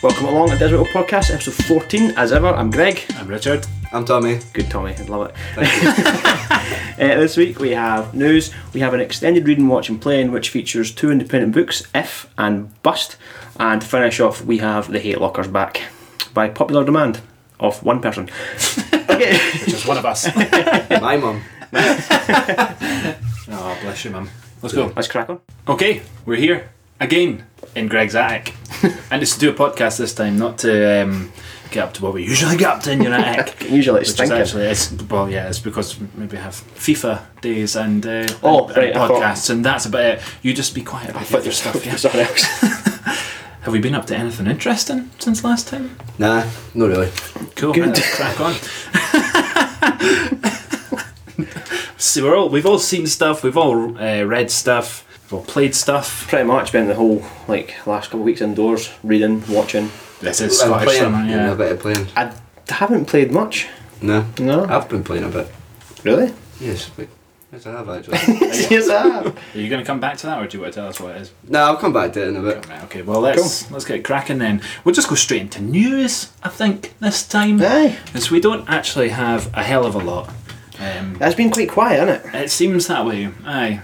Welcome along to Digital Podcast, episode 14. As ever, I'm Greg. I'm Richard. I'm Tommy. Good Tommy, I love it. This week we have news. We have an extended reading, watch and playing, which features two independent books, If and Bust. And to finish off, we have The Hate Lockers back, by popular demand of one person. Okay. Which is one of us. My mum. Oh, bless you, mum. Let's go. Let's crack on. Okay, we're here again in Greg's attic. And it's to do a podcast this time, not to get up to what we usually get up to in your attic. Usually it's Which is stinking. actually, it's because maybe we have FIFA days and, and right, podcasts, and that's about it. You just be quiet about your stuff, yeah? Something else. Have we been up to anything interesting since last time? Nah, not really. Cool, Good. right, let's crack on. So we've all seen stuff, we've all read stuff, we've all played stuff. Pretty much spent the whole last couple of weeks indoors, reading, watching. This is I'm Scottish playing. summer, A yeah. bit of playing. I haven't played much. No. No? I've been playing a bit. Really? Yes, I have actually. Yes, I have. Are you going to come back to that, or do you want to tell us what it is? No, I'll come back to it in a bit. Right, okay, well let's get cracking then. We'll just go straight into news, I think, this time. Aye. Because we don't actually have a hell of a lot. It's been quite quiet, hasn't it? It seems that way. Aye.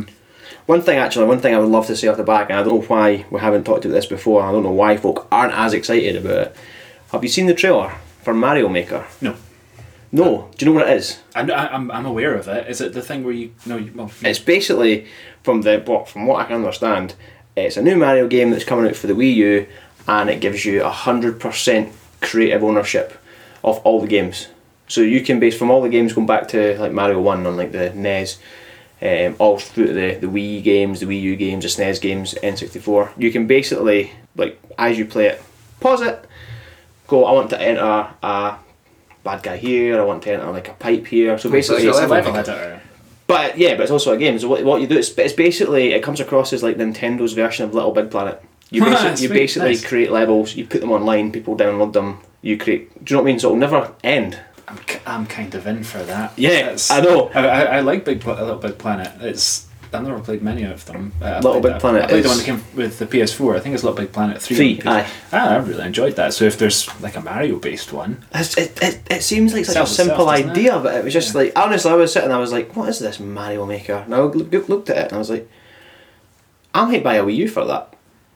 One thing I would love to say off the back, and I don't know why we haven't talked about this before, and I don't know why folk aren't as excited about it. Have you seen the trailer for Mario Maker? No. No. Do you know what it is? I'm aware of it. Is it the thing where you... No, well... It's basically, from what I can understand, it's a new Mario game that's coming out for the Wii U, and it gives you 100% creative ownership of all the games. So you can base from all the games going back to like Mario 1 on like the NES, all through to the Wii games, the Wii U games, the SNES games, N64. You can basically, like, as you play it, pause it, go, I want to enter a bad guy here, I want to enter like a pipe here. So basically so it's it's a a level. level. But it's also a game. So what you do, it's basically, it comes across as like Nintendo's version of Little Big Planet. You basically Nice. create levels, you put them online, people download them, you create, do you know what I mean? So it'll never end. I'm kind of in for that. Yeah, It's- I know. I like Little Big Planet. I've never played many of them. Little Big Planet I played the is- one that came with the PS4. I think it's Little Big Planet 3. 3, aye. I really enjoyed that. So if there's like a Mario based one, It seems like such a Sells itself, simple doesn't it? idea, but it was just like, honestly, I was sitting, I was like, what is this Mario Maker? And I looked at it and I was like, I might buy a Wii U for that.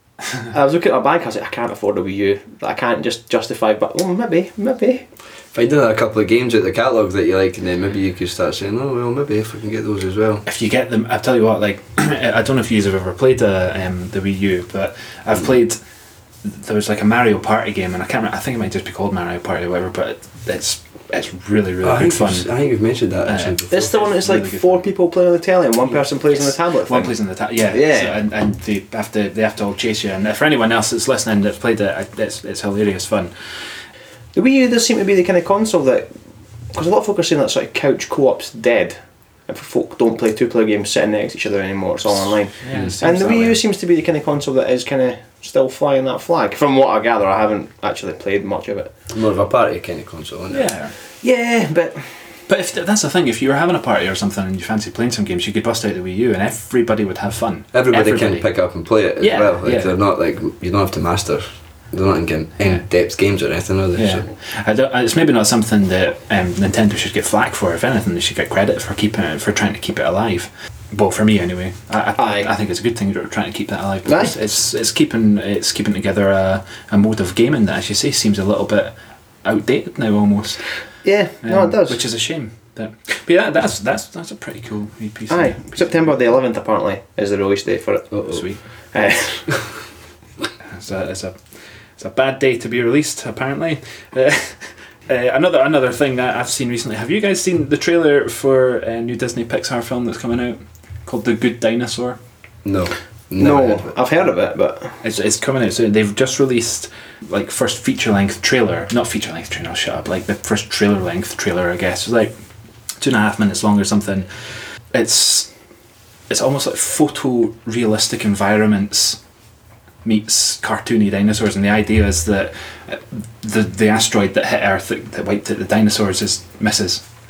I was looking at my bank, I was like, I can't afford a Wii U. I can't just justify, but maybe. Finding a couple of games out the catalogue that you like, and then maybe you could start saying, oh well, maybe if we can get those as well. if you get them, I'll tell you what. Like, I don't know if you have ever played the Wii U, but I've played. There was like a Mario Party game, and I can't remember. I think it might just be called Mario Party or whatever. But it's really I good think fun. I think you've mentioned that actually before. It's the one that's like Really good 4 fun. people playing on the telly and one person plays on the tablet One thing. plays on the yeah. Yeah. So, and they have to all chase you. And for anyone else that's listening that's played it, it's hilarious fun. The Wii U does seem to be the kind of console that, because a lot of folk are saying that sort of couch co-op's dead. If folk don't play 2-player games sitting next to each other anymore, it's all online. Yeah, it seems And the that Wii U way. seems to be the kind of console that is kind of still flying that flag. From what I gather, I haven't actually played much of it. More of a party kind of console, isn't it? Yeah. Yeah, but But if that's the thing, if you were having a party or something and you fancy playing some games, you could bust out the Wii U and everybody would have fun. Everybody can pick up and play it as Yeah, well. Like, yeah. they're not like, you don't have to master. They're not in-depth games or anything, are they? Yeah, So, it's maybe not something that Nintendo should get flack for. If anything, they should get credit for trying to keep it alive. Well, for me anyway, I think it's a good thing they're trying to keep that alive because it's keeping together a mode of gaming that, as you say, seems a little bit outdated now almost. yeah, no, it does. Which is a shame. But yeah, that's a pretty cool wee piece. Aye, September the 11th apparently is the release date for it. Sweet. Uh, It's a bad day to be released, apparently. Another thing that I've seen recently. Have you guys seen the trailer for a new Disney Pixar film that's coming out called The Good Dinosaur? no. no, I've heard of it, but It's coming out soon. They've just released like first feature-length trailer. Not feature-length trailer, shut up. Like the first trailer-length trailer, I guess. It's like 2.5 minutes long or something. It's almost like photorealistic environments meets cartoony dinosaurs, and the idea is that the asteroid that hit Earth that wiped out the dinosaurs is misses,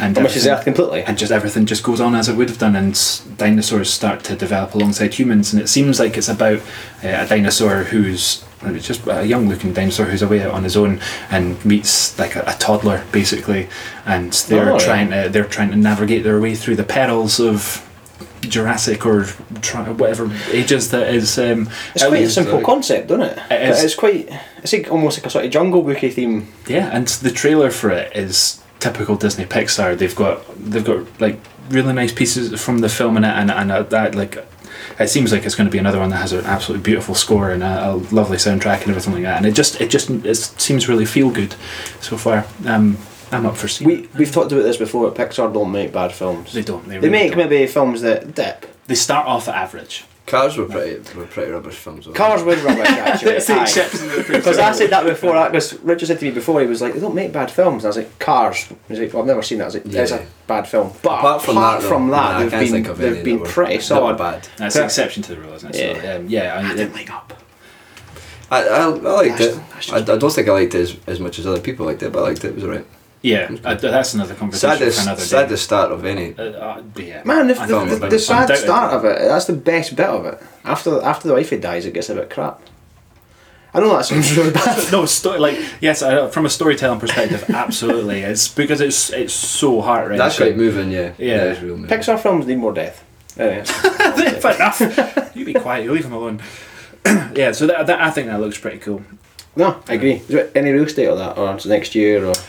and Punishes everything- Earth completely. and just everything just goes on as it would have done, and dinosaurs start to develop alongside humans, and it seems like it's about a dinosaur who's it's just a young looking dinosaur who's away out on his own and meets like a toddler basically, and they're Oh, they're trying to navigate their way through the perils of Jurassic or whatever ages that is. It's quite a simple concept, isn't it? It is. It's quite. It's like almost like a sort of Jungle Booky theme. Yeah, and the trailer for it is typical Disney Pixar. They've got like really nice pieces from the film in it, and that like it seems like it's going to be another one that has an absolutely beautiful score and a lovely soundtrack and everything like that. And it seems really feel good so far. I'm up for seeing. We've talked about this before. But Pixar don't make bad films. They don't. They really make don't. maybe films that dip. They start off at average. Cars were pretty rubbish films. Though. Cars with rubbish actually. That's the exception that proves Because the I rule. said that before. Because Richard said to me before, he was like, "They don't make bad films." And I was like, "Cars." He was like, "Well, I've never seen that." I was like, "It's Yeah. a bad film." But Apart from that, though, I they've can't been think of any they've been that were- pretty that were solid. bad. That's the exception to the rule, isn't it? Yeah. So, yeah. I didn't like Up. I liked it. That's I just- don't think I liked it as much as other people liked it, but I liked it. It was alright. Yeah, that's another conversation for another day. Saddest start of any. Yeah. Man, I thought it was the sad undoubted. start of it—that's the best bit of it. After the wifey dies, it gets a bit crap. I know that sounds really bad. No, yes, from a storytelling perspective, absolutely. It's because it's so heart wrenching. That's quite moving, yeah. Yeah. That is real moving. Pixar films need more death. Anyway. Fair enough. You be quiet. You leave him alone. Yeah, so that I think that looks pretty cool. No, I agree. Is there any real state of that, or it's next year, or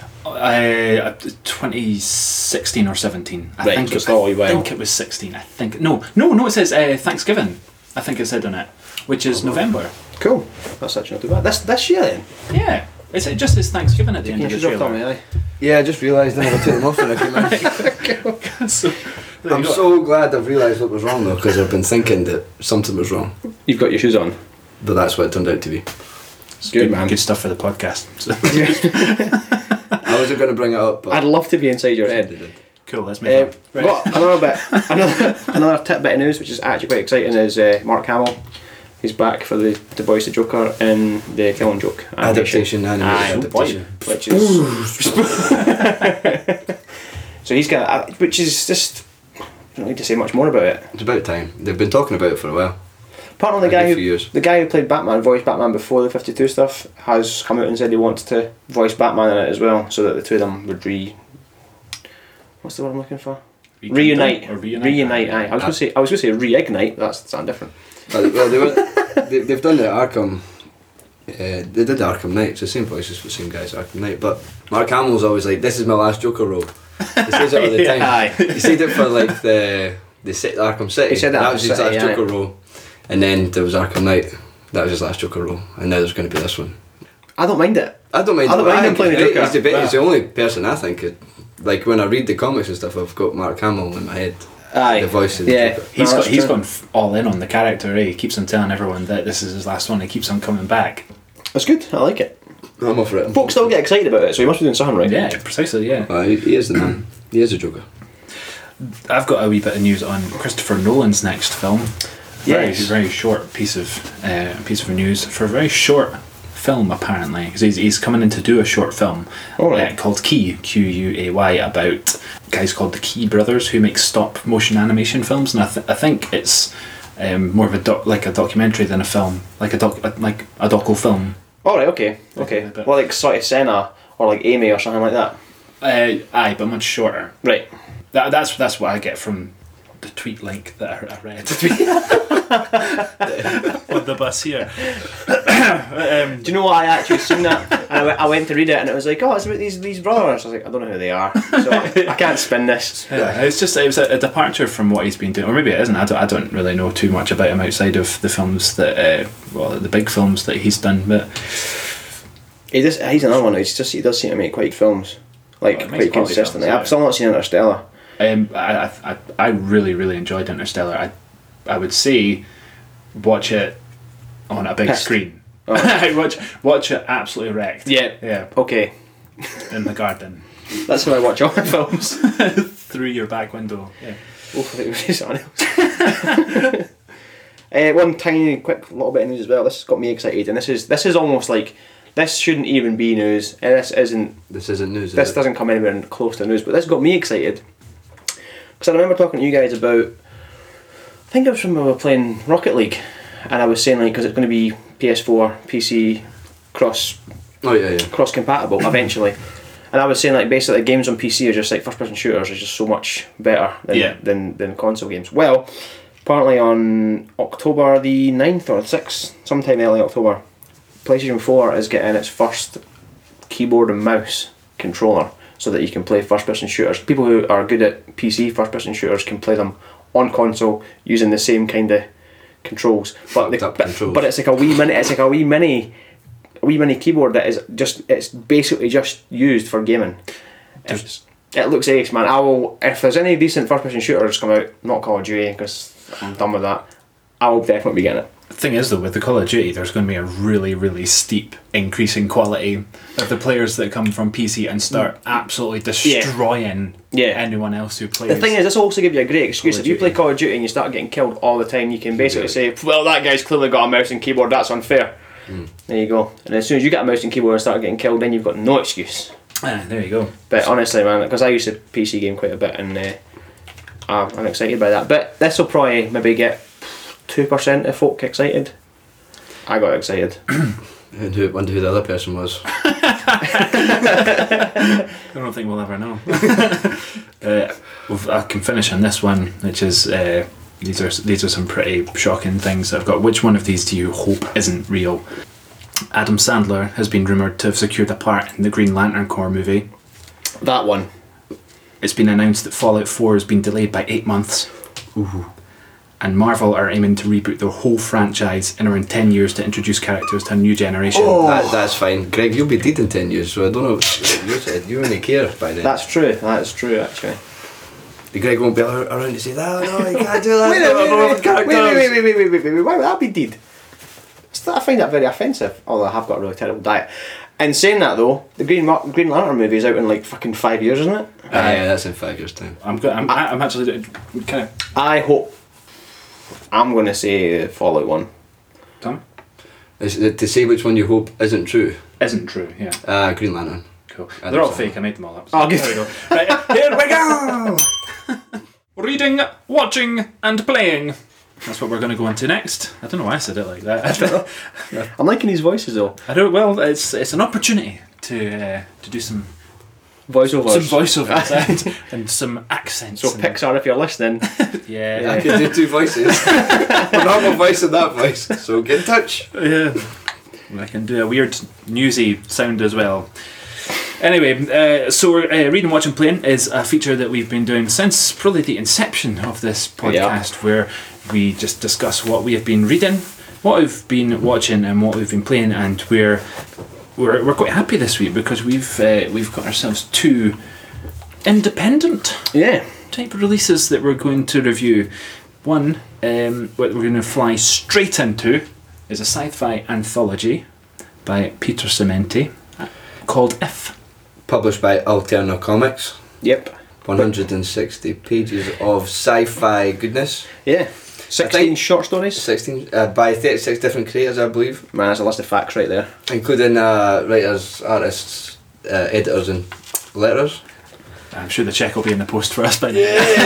2016 or 17. I Right, think so it's not a wee I while. think it was 16. I think no. It says Thanksgiving. I think it said on it, which is November. cool? That's actually not too bad. This year then. Yeah, it just says Thanksgiving at the end Can of you the just off trailer. me, aye? Yeah, I just realised I never took them off when I came in. So, there I'm you go. so glad I've realised what was wrong though, because I've been thinking that something was wrong. You've got your shoes on. But that's what it turned out to be. It's good, man. Good stuff for the podcast. So, I wasn't going to bring it up, but I'd love to be inside your head. cool. Let's move on. Right. Got another tidbit of news, which is actually quite exciting, is Mark Hamill. He's back for to voice the Joker in the Killing Joke Adaptation, animated Aye, boy, adaptation. which is so he's got, which is just, I don't need to say much more about it. It's about time. They've been talking about it for a while. Apart from the Like guy a few years. the guy who played Batman, voiced Batman before the 52 stuff, has come out and said he wants to voice Batman in it as well, so that the two of them would what's the word I'm looking for? Reunite. Or reunite. Aye. I was going to say reignite. But that's something different. Well, they've done the Arkham. They did Arkham Knight. It's the same voices for the same guys, Arkham Knight. But Mark Hamill's always like, "This is my last Joker role." He says it all the time. Aye. He said it for like the Arkham City. He said that that was his City, last aye. Joker role. And then there was Arkham Knight. That was his last Joker role. And now there's going to be this one. I don't mind it. I don't mind. I don't mind him playing the Joker. He's the only person I think. Like when I read the comics and stuff, I've got Mark Hamill in my head. Aye. The voice of the Yeah. Joker. He's No, that's true. gone all in on the character. He keeps on telling everyone that this is his last one. He keeps on coming back. That's good. I like it. I'm off for it. Folks still get excited about it, so he must be doing something right. Yeah, precisely. Yeah. He is the man. He is a Joker. I've got a wee bit of news on Christopher Nolan's next film. Yes. Very short piece of news for a very short film apparently, because he's coming in to do a short film Alright. called Key, Quay, about guys called the Key brothers who make stop motion animation films, and I think it's more of a documentary than a film, like a doco film. Alright, okay. But- Well, like sort of Senna or like Amy or something like that. Aye, but much shorter. Right. That's what I get from the tweet link that I read on the bus here. Do you know what? I actually seen that and I went to read it and it was like, oh, it's about these brothers. I was like, I don't know who they are, so I can't spin this. Yeah, it was a departure from what he's been doing, or maybe it isn't. I don't really know too much about him outside of the films that, the big films that he's done. But He's another one. He does seem to make quite films, like Well, he makes quite quality consistently. films, yeah. I've still not seen Interstellar. I really enjoyed Interstellar. I would say watch it on a big Pissed. screen. Oh. watch it absolutely wrecked. Yeah. Okay, In the garden that's how I watch all my films. through your back window. Yeah. Oh, I think it was something else. One tiny, quick little bit of news as well. This got me excited, and this is almost like This shouldn't even be news. This isn't. This isn't news. This is it? doesn't come anywhere close to news. But this got me excited because I remember talking to you guys about. I think it was when we were playing Rocket League, and I was saying like because it's going to be PS4, PC, cross compatible eventually. And I was saying like basically games on PC are just like first person shooters are just so much better than console games. Well, apparently on October the 9th or 6th, sometime early October, PlayStation 4 is getting its first keyboard and mouse controller so that you can play first person shooters. People who are good at PC first person shooters can play them on console using the same kind of controls. But it's like a wee mini keyboard that is it's basically just used for gaming. It looks ace, man. If there's any decent first person shooters come out, not Call of Duty because I'm done with that, I will definitely be getting it. The thing is though, with the Call of Duty there's going to be a really, really steep increase in quality of the players that come from PC and start absolutely destroying anyone else who plays. The thing is, this also gives you a great excuse. If you play Call of Duty and you start getting killed all the time, you can basically say, well, that guy's clearly got a mouse and keyboard, that's unfair. There you go. And as soon as you get a mouse and keyboard and start getting killed, then you've got no excuse. There you go. But honestly, man, because I used to PC game quite a bit, and I'm excited by that. But this will probably maybe get 2% of folk excited. I got excited. And wonder who the other person was. I don't think we'll ever know. I can finish on this one, which is these are some pretty shocking things that I've got. Which one of these do you hope isn't real? Adam Sandler has been rumoured to have secured a part in the Green Lantern Corps movie. That one. It's been announced that Fallout 4 has been delayed by 8 months. Ooh. And Marvel are aiming to reboot their whole franchise in around 10 years to introduce characters to a new generation. That's fine. Greg, you'll be dead in 10 years, so I don't know what you said. You only care by then. That's true, actually. Greg won't be around to say, no, you can't do that. Wait, why would that be deed? I find that very offensive, although I have got a really terrible diet. And saying that though, the Green Lantern movie is out in like fucking 5 years, isn't it? Yeah, that's in 5 years' time. I'm actually kind of... I hope... I'm going to say Fallout 1. Tom? Is it to say which one you hope isn't true? Isn't true, yeah. Green Lantern. Cool. They're all fake, I made them all up. Oh, good. There we go. Right, here we go! Reading, watching and playing. That's what we're going to go into next. I don't know why I said it like that. I'm liking these voices though. Well, it's an opportunity to do some voiceovers. and some accents. So Pixar, if you're listening. Yeah. I can do two voices. A normal voice and that voice. So get in touch. Yeah. I can do a weird newsy sound as well. Anyway, so Reading, Watching, Playing is a feature that we've been doing since probably the inception of this podcast, where we just discuss what we have been reading, what we've been watching, and what we've been playing, and we're quite happy this week because we've got ourselves 2 independent type releases that we're going to review. One, what we're going to fly straight into is a sci-fi anthology by Peter Cimenti called If. Published by Alterna Comics. Yep. 160 pages of sci-fi goodness. Yeah. 16 short stories. 16 by 36 different creators, I believe. Man, that's a list of facts right there. Including writers, artists, editors and letters. I'm sure the check will be in the post for us by now.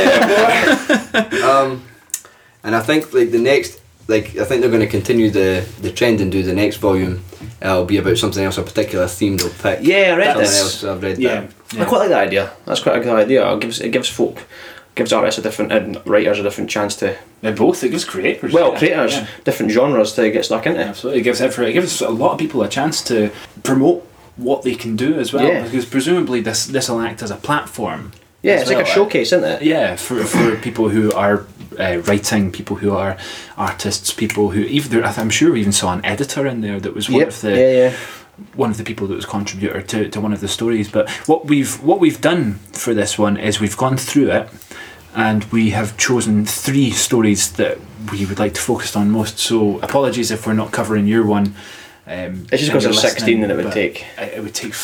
Yeah, boy. And I think like the next, I think they're going to continue the trend and do the next volume. It'll be about something else, a particular theme they'll pick. Yeah, I read something this. else, I've read Yeah. that. I quite like that idea. That's quite a good idea. It gives artists a different and writers a different chance to. Both. It gives creators. Creators, different genres to get stuck into. Absolutely, it gives a lot of people a chance to promote what they can do as well. Yeah. Because presumably this will act as a platform. Yeah, it's like a showcase, isn't it? Yeah, for people who are writing, people who are artists, people who I'm sure we even saw an editor in there that was one of the people that was contributor to one of the stories. But what we've done for this one is we've gone through it and we have chosen 3 stories that we would like to focus on most. So apologies if we're not covering your one. It's just because there's 16 and it would take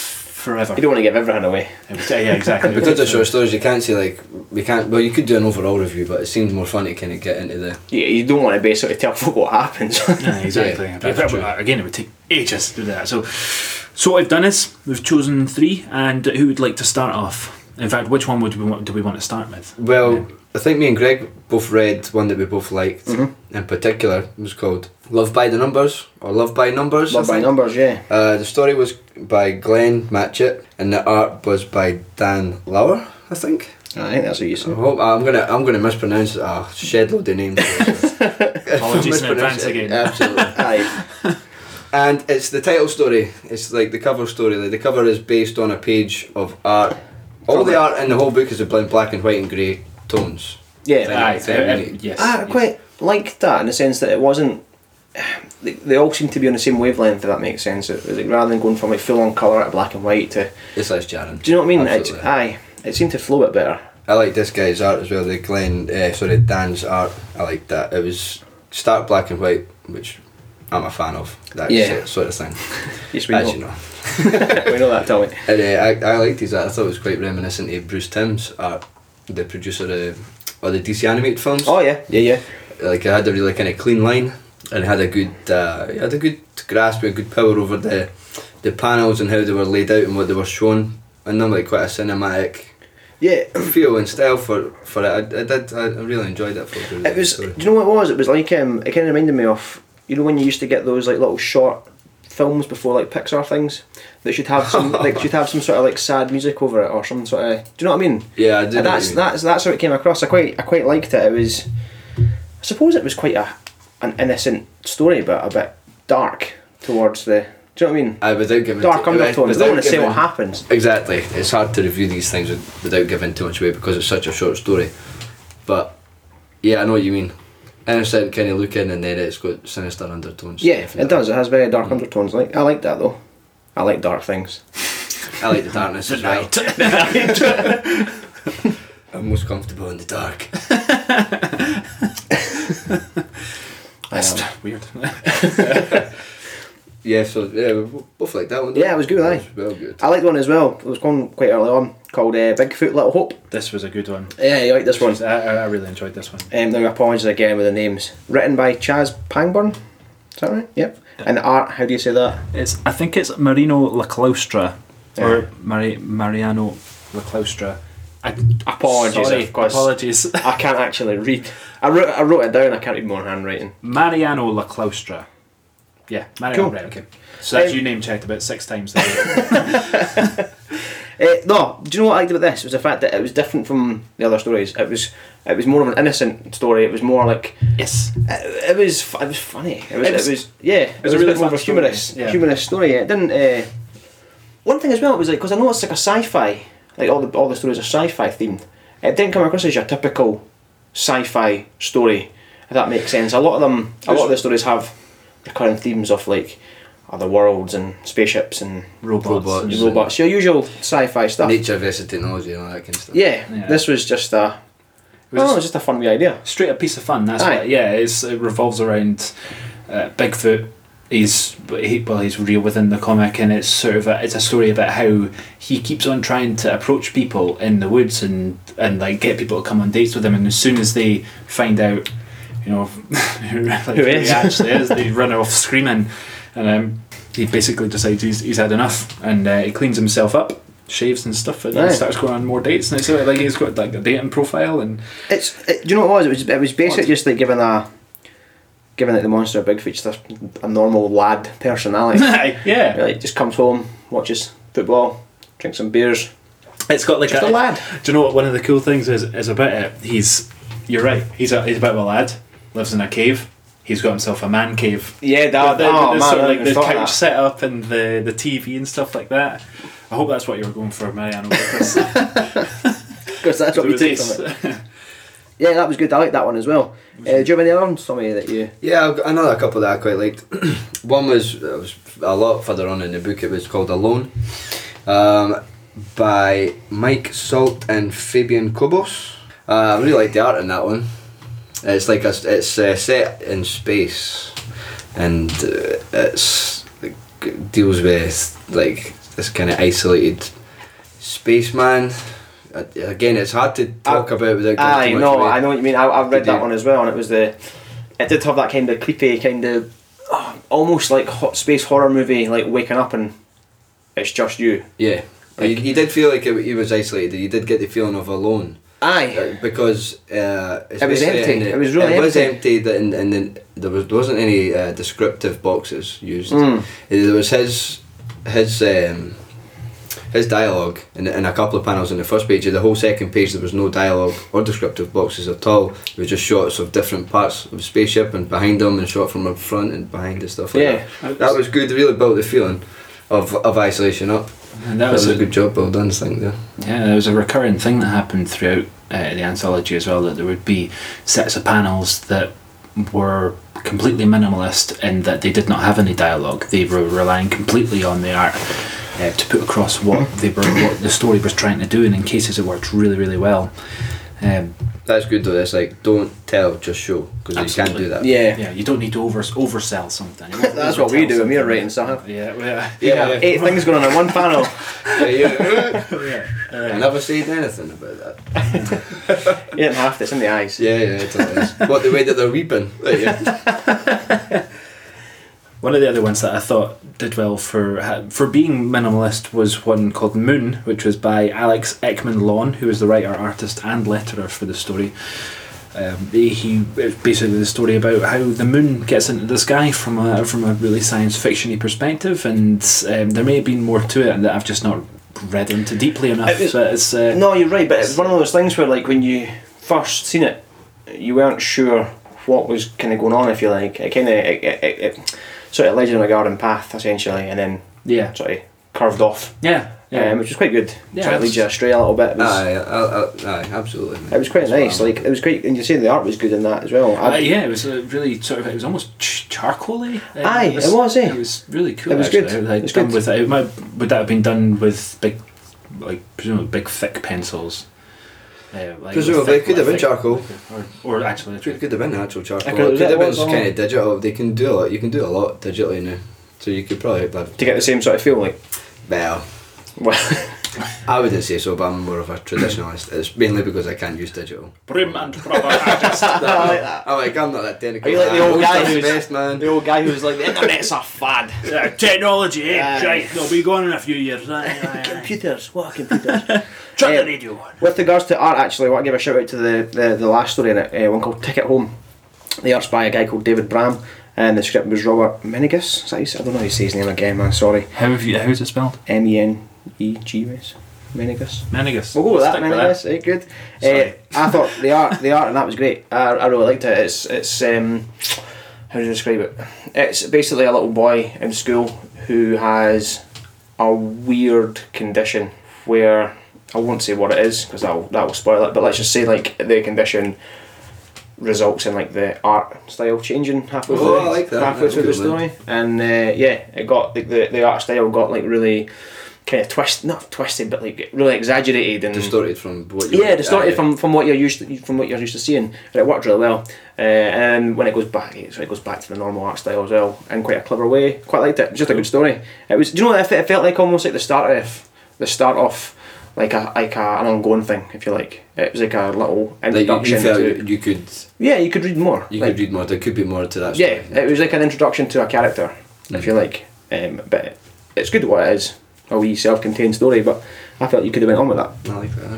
forever. You don't want to give everything away. Yeah, exactly. Because they're short stories, you can't say like well, you could do an overall review, but it seems more fun to kind of get into the. You don't want to basically tell folk what happens. Yeah, exactly. Yeah, But that's true. again, it would take ages to do that. So what we've done is we've chosen 3, and who would like to start off? In fact, which one do we want to start with? Well, I think me and Greg both read one that we both liked. In particular, it was called Love by the Numbers or Love by Numbers. Love by Numbers, yeah. The story was by Glenn Matchett and the art was by Dan Lauer, I think. I think that's what you I said. hope I'm gonna mispronounce a shed load of names. Apologies in advance Mispronounce it. again. Absolutely. Aye. And it's the title story. It's like the cover story. Like the cover is based on a page of art. All the art in the whole book is in black and white and grey tones. Yeah, Aye. Yes. I quite liked that in the sense that it wasn't. They all seem to be on the same wavelength, if that makes sense. It was like, rather than going from like full on colour to black and white to. It's less jarring. Do you know what I mean? Absolutely. It seemed to flow a bit better. I like this guy's art as well. Dan's art. I like that. It was stark black and white, which I'm a fan of. That sort of thing. Yes, we As know. you know. We know that, Tommy. And I liked his art. I thought it was quite reminiscent of Bruce Timm's art, the producer of the DC animated films. Oh yeah. Like it had a really kind of clean line, and it had a good grasp, a good power over the panels and how they were laid out and what they were shown, and them like quite a cinematic feel and style for it. I really enjoyed it. It was. Do you know what it was? It was like it kind of reminded me of when you used to get those like little short films before like Pixar things that should have some sort of like sad music over it or some sort of. Do you know what I mean? Yeah, I do. And that's how it came across. I quite liked it. It was. I suppose it was quite an innocent story, but a bit dark towards the. Do you know what I mean? Without giving dark undertones. I don't want to say what happens. Exactly. It's hard to review these things without giving too much away because it's such a short story. But yeah, I know what you mean. Innocent kind of looking, and then it's got sinister undertones. Yeah, definitely. it does. It has very dark undertones. I like that though. I like dark things. I like the darkness as well. I'm most comfortable in the dark. That's weird. Yeah, so we both like that one. Yeah, it was good. It was well good. I liked one as well. It was going quite early on, called Bigfoot Little Hope. This was a good one. Yeah, you like this one. I really enjoyed this one. Now I apologise again with the names. Written by Chaz Pangburn. Is that right? Yep. And the art, how do you say that? I think it's Marino Laclaustra or Yeah. Mariano Laclaustra. Apologies. I can't actually read. I wrote it down. I can't read my own handwriting. Mariano Laclaustra. Yeah, Mariano. Cool. Right, okay. So that's you name checked about 6 times there. No, do you know what I liked about this? Was the fact that it was different from the other stories. It was more of an innocent story. It was more like Yes. it was funny. It was a a really bit more fun of a humorous story, yeah. humorous story. It didn't. One thing as well was like, because I know it's like a sci-fi, like all the stories are sci-fi themed. It didn't come across as your typical sci-fi story, if that makes sense. A lot of the stories have recurring themes of like other worlds and spaceships and Robots. Your usual sci-fi stuff. Nature versus technology and all that kind of stuff. Yeah, Yeah. this was just it was just a fun wee idea. Straight up piece of fun. That's Aye. what. Yeah, it revolves around Bigfoot. He's real within the comic, and it's sort of it's a story about how he keeps on trying to approach people in the woods and like get people to come on dates with him, and as soon as they find out, who he actually is, they run off screaming, and he basically decides he's had enough, and he cleans himself up, shaves and stuff, and Aye. starts going on more dates, and it's sort of like he's got like a dating profile, and Do you know what it was? It was basically just like giving like the monster of Bigfoot just a normal lad personality. yeah, Like just comes home, watches football, drinks some beers. it's got like Just a lad. Do you know what one of the cool things is about it? You're right. He's a bit of a lad. Lives in a cave. He's got himself a man cave. Yeah, The sort of like the couch that. set up and the TV and stuff like that. I hope that's what you were going for, Mariano. Because Because that's what we take from it. Yeah, that was good. I liked that one as well. Do you have any other ones, Tommy, that you... Yeah, I've got another couple that I quite liked. One was a lot further on in the book. It was called Alone, by Mike Salt and Fabian Cobos. I really liked the art in that one. It's like it's set in space, and it's deals with like this kind of isolated spaceman. Again, it's hard to talk about without giving too much away. I know what you mean. I've read Did that you? one as well, and it did have that kind of creepy, kind of almost like hot space horror movie, like waking up and it's just you. Yeah, Like- you did feel like he was isolated. You did get the feeling of alone. Aye. Because It was empty. in the- It was really It was empty. empty. And then there wasn't any descriptive boxes used. Mm. There was his dialogue in a couple of panels on the first page. The whole second page there was no dialogue or descriptive boxes at all. It was just shots of different parts of the spaceship and behind them, and shot from up front and behind and stuff like Yeah. that was good. It really built the feeling of isolation up. And that That was a good job, well done, I think. There. Yeah, there was a recurring thing that happened throughout the anthology as well, that there would be sets of panels that were completely minimalist in that they did not have any dialogue. They were relying completely on the art to put across what the story was trying to do, and in cases it worked really, really well. That's good though. It's like, don't tell, just show, because you can't do that. Yeah. Yeah, you don't need to oversell something. That's what we do when we're writing stuff. Yeah, You have 8 things going on in one panel. I never said anything about that. You didn't have to, it's in the eyes. Yeah, it is. What, the way that they're weeping? Right, yeah. One of the other ones that I thought did well for being minimalist was one called Moon, which was by Alex Ekman Lawn, who was the writer, artist, and letterer for the story. It's basically the story about how the moon gets into the sky from a really science fiction-y perspective, and there may have been more to it that I've just not read into deeply enough. No, you're right, but it's one of those things where, like, when you first seen it, you weren't sure what was kind of going on, if you like. It sort of led you on a garden path, essentially, and then sort of curved off. Yeah. Which was quite good. Yeah, Sort of leads you astray a little bit. It was, Aye, absolutely. it was quite nice. well. Like, it was great, and you say the art was good in that as well. It was really sort of. It was almost charcoal-y. Aye, it was, eh? It was really cool. It was actually. good. Like, It was done good. with it. Would that have been done with big, like presumably big thick pencils? Presumably, it could have been charcoal. Or actually, It could have been actual charcoal. I could- It could have it was been all- kind of digital. They can do a lot. You can do a lot digitally now, so you could probably have. to get the same sort of feel, like. Well, Well, I wouldn't say so, but I'm more of a traditionalist. It's mainly because I can't use digital. prim and proper artist. I like that. I'm not that technical. Are you like the old guy who's best man? the old guy who was like, the internet's a fad. Technology, Aye. They'll be gone in a few years. Computers, what are computers? Try the radio. With regards to art, actually, I want to give a shout out to the last story in it, one called Ticket Home. The art's by a guy called David Bram, and the script was Robert Menegas. Is that I don't know how you say his name again, man. Sorry. How's it spelled? Menegas. Menegas. Menegas. We'll go with that. Stick with Menegas. Right, good. Sorry. I thought the art and that was great. I really liked it. It's how do you describe it? It's basically a little boy in school who has a weird condition where I won't say what it is because that will spoil it. But let's just say like the condition results in like the art style changing halfway through. I like that. Halfway That's through the good, man. story, and it got like the art style got like really kind of not twisted, but like really exaggerated and Distorted from what you. distorted from what you're used to seeing, and it worked really well. And when it goes back to the normal art style as well, in quite a clever way. Quite liked it. Just a good story. It was. Do you know what it felt like? Almost like the start off like an ongoing thing, if you like. It was like a little Like introduction you felt to. you could You could read more. you Like, could read more. There could be more to that story. yeah, it was like an introduction to a character, if you like. But it's good what it is. A wee self-contained story, but I felt you could have went on with that. I like that.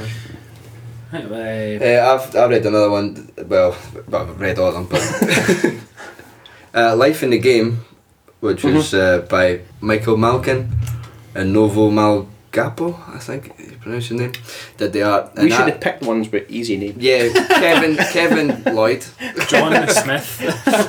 Anyway, I've read another one. Well, I've read all of them, but Life in the Game, which was by Michael Malkin and Novo Malgapo, I think you pronounce his name. Did the art. We should have picked ones with easy names. Yeah, Kevin Lloyd. John Smith.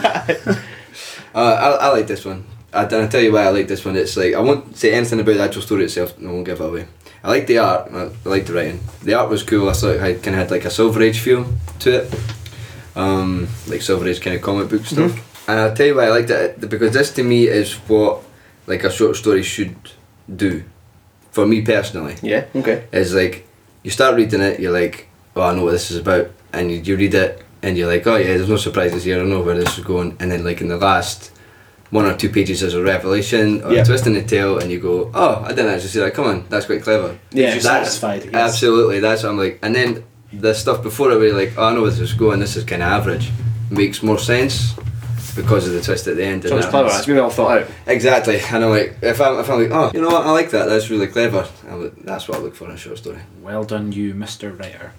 I like this one. I'll tell you why I like this one. It's like, I won't say anything about the actual story itself. I won't give it away. I like the art. I like the writing. The art was cool. I thought it kind of had like a Silver Age feel to it, like Silver Age kind of comic book stuff. And I'll tell you why I liked it, because this to me is what like a short story should do. For me personally, Yeah. Okay. is like you start reading it, you're like, oh, I know what this is about, and you read it, and you're like, oh yeah, there's no surprises here. I know where this is going. And then like in the last one or two pages as a revelation or a twist in the tale, and you go, oh, I didn't actually see that coming. That's quite clever. Yeah. You're satisfied. Yes. Absolutely. That's what I'm like. And then the stuff before it, where you're like, oh, I know where this is going. This is kind of average. Makes more sense because of the twist at the end. So it's clever. It's really well thought out. Exactly. And I'm like, if I'm like, oh, you know what, I like that. That's really clever. That's what I look for in a short story. Well done, you, Mr. Writer.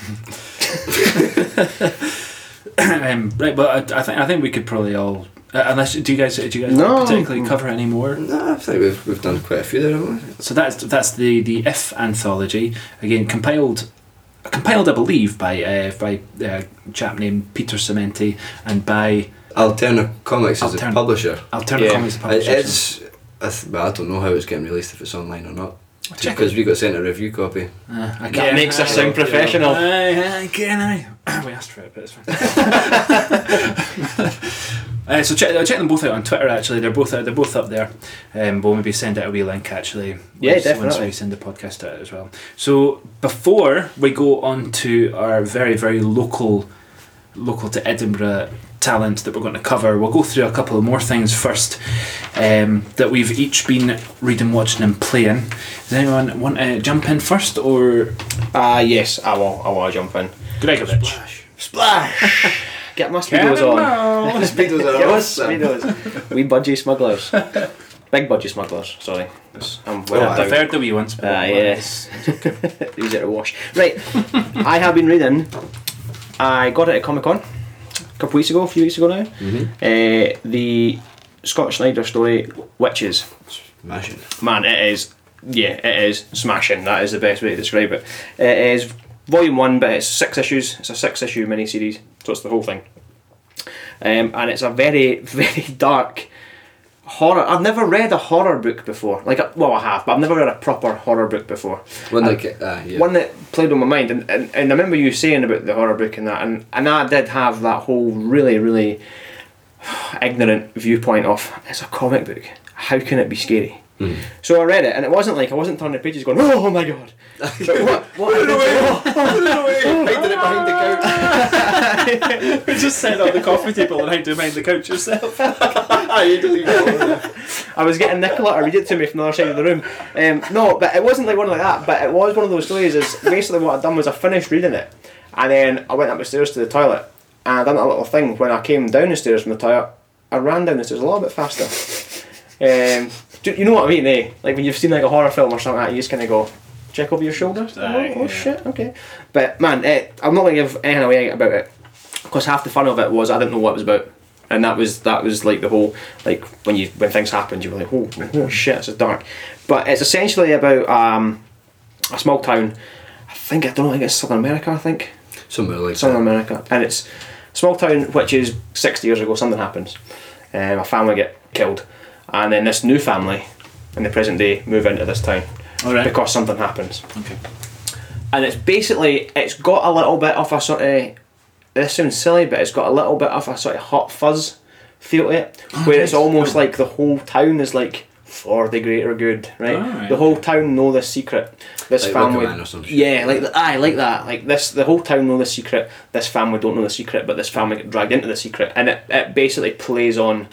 Right, but I think we could probably all. Unless do you guys No. particularly cover any more? No, I think we've done quite a few there, haven't we? So that's the If anthology, again compiled I believe by a chap named Peter Cementi and by Alterna Comics is the publisher. Alterna Yeah. Comics is the publisher. Well, I don't know how it's getting released, if it's online or not. Check Because we got sent a review copy. That makes us sound professional. We asked for it, but it's fine. So check them both out on Twitter. Actually, they're both up there. We'll maybe send out a wee link actually. Once Definitely. we send the podcast out as well. So before we go on to our very very local to Edinburgh talent that we're going to cover, we'll go through a couple of more things first that we've each been reading, watching, and playing. Does anyone want to jump in first, or? Yes, I will jump in. Gregovich. Splash! Get my speedos on. Speedos are Get my awesome. speedos. Wee budgie smugglers. Big budgie smugglers, sorry. I'm well I down. preferred the wee ones. But Yes. Easier to wash. Right, I have been reading. I got it at Comic Con a few weeks ago now. The Scott Snyder story, Witches. Smashing. Man, it is smashing. That is the best way to describe it. It is volume 1, but it's 6 issues. It's a 6-issue mini-series, so it's the whole thing. And it's a very, very dark horror. I've never read a horror book before. I have, but I've never read a proper horror book before. One And- that One that played on my mind, and I remember you saying about the horror book and that, and I did have that whole really, really ignorant viewpoint of, it's a comic book, how can it be scary? So I read it, and it wasn't like I wasn't turning the pages going, oh my god. But what Put it away! Hiding it behind the couch. we just set up the coffee table and hide behind the couch yourself. I was getting Nicola to read it to me from the other side of the room. No, but it wasn't like one like that, but it was one of those stories. Is basically what I'd done was I finished reading it, and then I went up the stairs to the toilet, and I done a little thing. When I came down the stairs from the toilet, I ran down the stairs a little bit faster. You know what I mean, eh? Like when you've seen like a horror film or something like that, you just kind of go, check over your shoulder. Oh shit, okay. But man, I'm not going to give anything away about it, because half the fun of it was I didn't know what it was about. And that was like the whole, like when things happened, you were like, oh shit, this is dark. But it's essentially about a small town. I think it's Southern America. I think Somewhere like Southern America, and it's a small town which is 60 years ago. Something happens, a family get killed, and then this new family in the present day move into this town because something happens. Okay. And it's got a little bit of a sort of, this sounds silly, but it's got a little bit of a sort of Hot Fuzz feel to it, where it's almost like the whole town is like for the greater good, right? Alright. The whole town know this secret. This Like family, Rocket Man or some shit. yeah, like that. Like this, the whole town know the secret. This family don't know the secret, but this family get dragged into the secret, and it basically plays on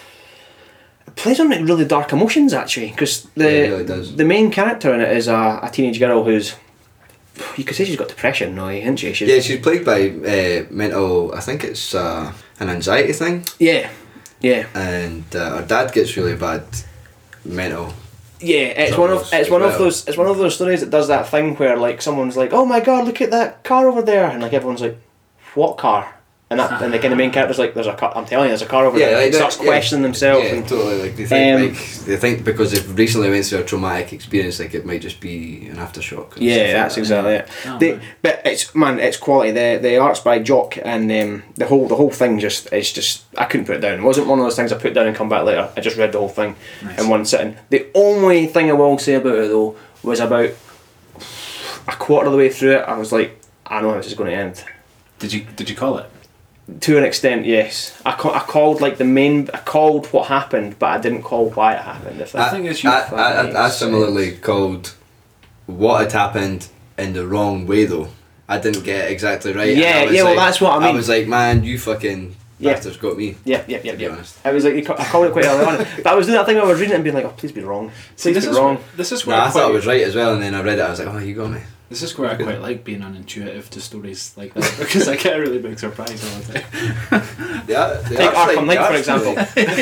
like really dark emotions actually, because it really does. the main character in it is a teenage girl who's, you could say she's got depression, really, isn't she? She's plagued by mental. I think it's an anxiety thing, Yeah. and her dad gets really bad mental. Yeah, it's one of those stories that does that thing where like someone's like, oh my god, look at that car over there, and like everyone's like, what car? And and like, the main character's like, there's a car. I'm telling you, there's a car over there. Like, starts questioning themselves. Yeah, and, totally. Like they think because they've recently went through a traumatic experience, like it might just be an aftershock. and yeah, stuff like that's that. exactly it. Oh, But it's quality. The art's by Jock, and the whole thing is just I couldn't put it down. It wasn't one of those things I put down and come back later. I just read the whole thing in one sitting. The only thing I will say about it though was about a quarter of the way through it, I was like, I know how this is going to end. Did you call it? To an extent, yes. I called like I called what happened, but I didn't call why it happened. If that think it's I similarly called what had happened in the wrong way though. I didn't get it exactly right. Yeah, and I was well, like, that's what I mean. I was like, man, you fucking Yeah. Bastards got me. Yeah. To be honest. It was like I called it quite early on, but I was doing that thing where I was reading it and being like, "Oh, please be wrong. See, Please be wrong." This is No, where I thought I was right as well, and then I read it. I was like, oh, you got me. This is where I quite like being unintuitive to stories like that because I get a really big surprise all the time. Take Arkham Knight for example.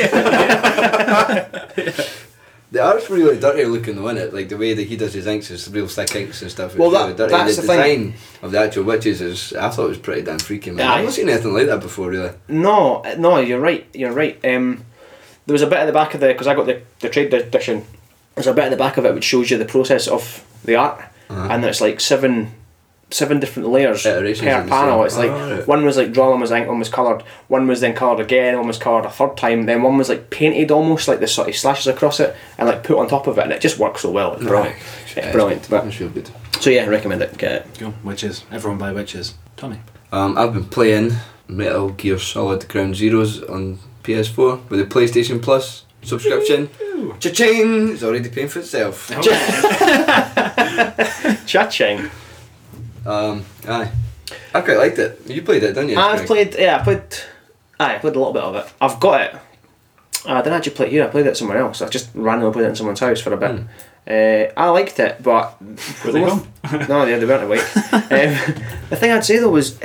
The art's really dirty looking though, isn't it? Like the way that he does his inks is real thick inks and stuff. It's Well, really dirty. that's the the thing. design of the actual witches is, I thought it was pretty damn freaky, man. Aye. I've not seen anything like that before, really. No, you're right. You're right. There was a bit at the back of the, because I got the trade edition. There's a bit at the back of it which shows you the process of the art, and it's like seven different layers Iterations per of the panel. same. It's like Oh, right. one was like drawn, one was inked, one was coloured, one was then coloured again, one was coloured a third time, then one was like painted almost, like the sort of slashes across it and like put on top of it, and it just works so well. It's brilliant. It's brilliant. But, That's real good. so yeah, I recommend it. Get it. Go, witches. Everyone buy witches. Tommy. I've been playing Metal Gear Solid Ground Zeroes on PS4 with the PlayStation Plus subscription. Cha-ching! It's already paying for itself. Cha-ching. Aye. I quite liked it. You played it, didn't you? I played a little bit of it. I've got it. I didn't actually play it here, I played it somewhere else. I just randomly played it in someone's house for a bit. I liked it, but... Were they home? No, they weren't awake. The thing I'd say though was,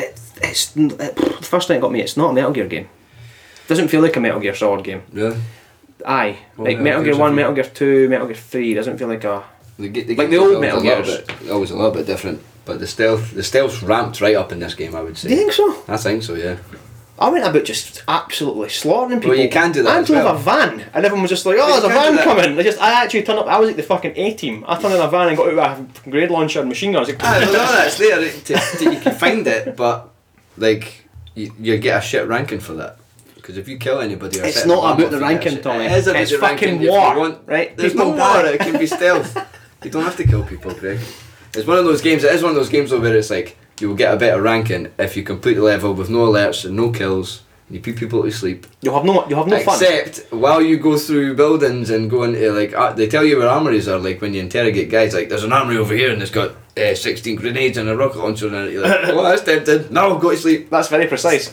the first thing it got me, it's not a Metal Gear game. It doesn't feel like a Metal Gear Solid game. Really? Aye. Well, like Metal Gear 1, Metal Gear 2, Metal Gear 3, doesn't feel like a... Like the old Metal Gears. Always a little bit different. But the stealth's ramped right up in this game, I would say. Do you think so? I think so, yeah. I went about just absolutely slaughtering people. Well, you can do that I as drove well. a van, and everyone was just like, "Oh, Well, there's a you can van do that. coming!" I actually turned up. I was like the fucking A-team. I turned in a van and got out with a grenade launcher and machine gun. I was like, Well, no, that's there. You can find it, but like you get a shit ranking for that. Because if you kill anybody, or It's set not the bomb about off, the you get ranking, shit. Tommy. It is about It's the fucking ranking if war, you want. right? There's People no die. war. It can be stealth. You don't have to kill people, Craig. It's one of those games. It is one of those games though where it's like you will get a better ranking if you complete the level with no alerts and no kills. And you put people to sleep. You'll have no fun. Except while you go through buildings and go into like they tell you where armories are. Like when you interrogate guys, like there's an armory over here and it's got 16 grenades and a rocket launcher in it. You're like, oh, that's tempting. No, go to sleep. That's very precise.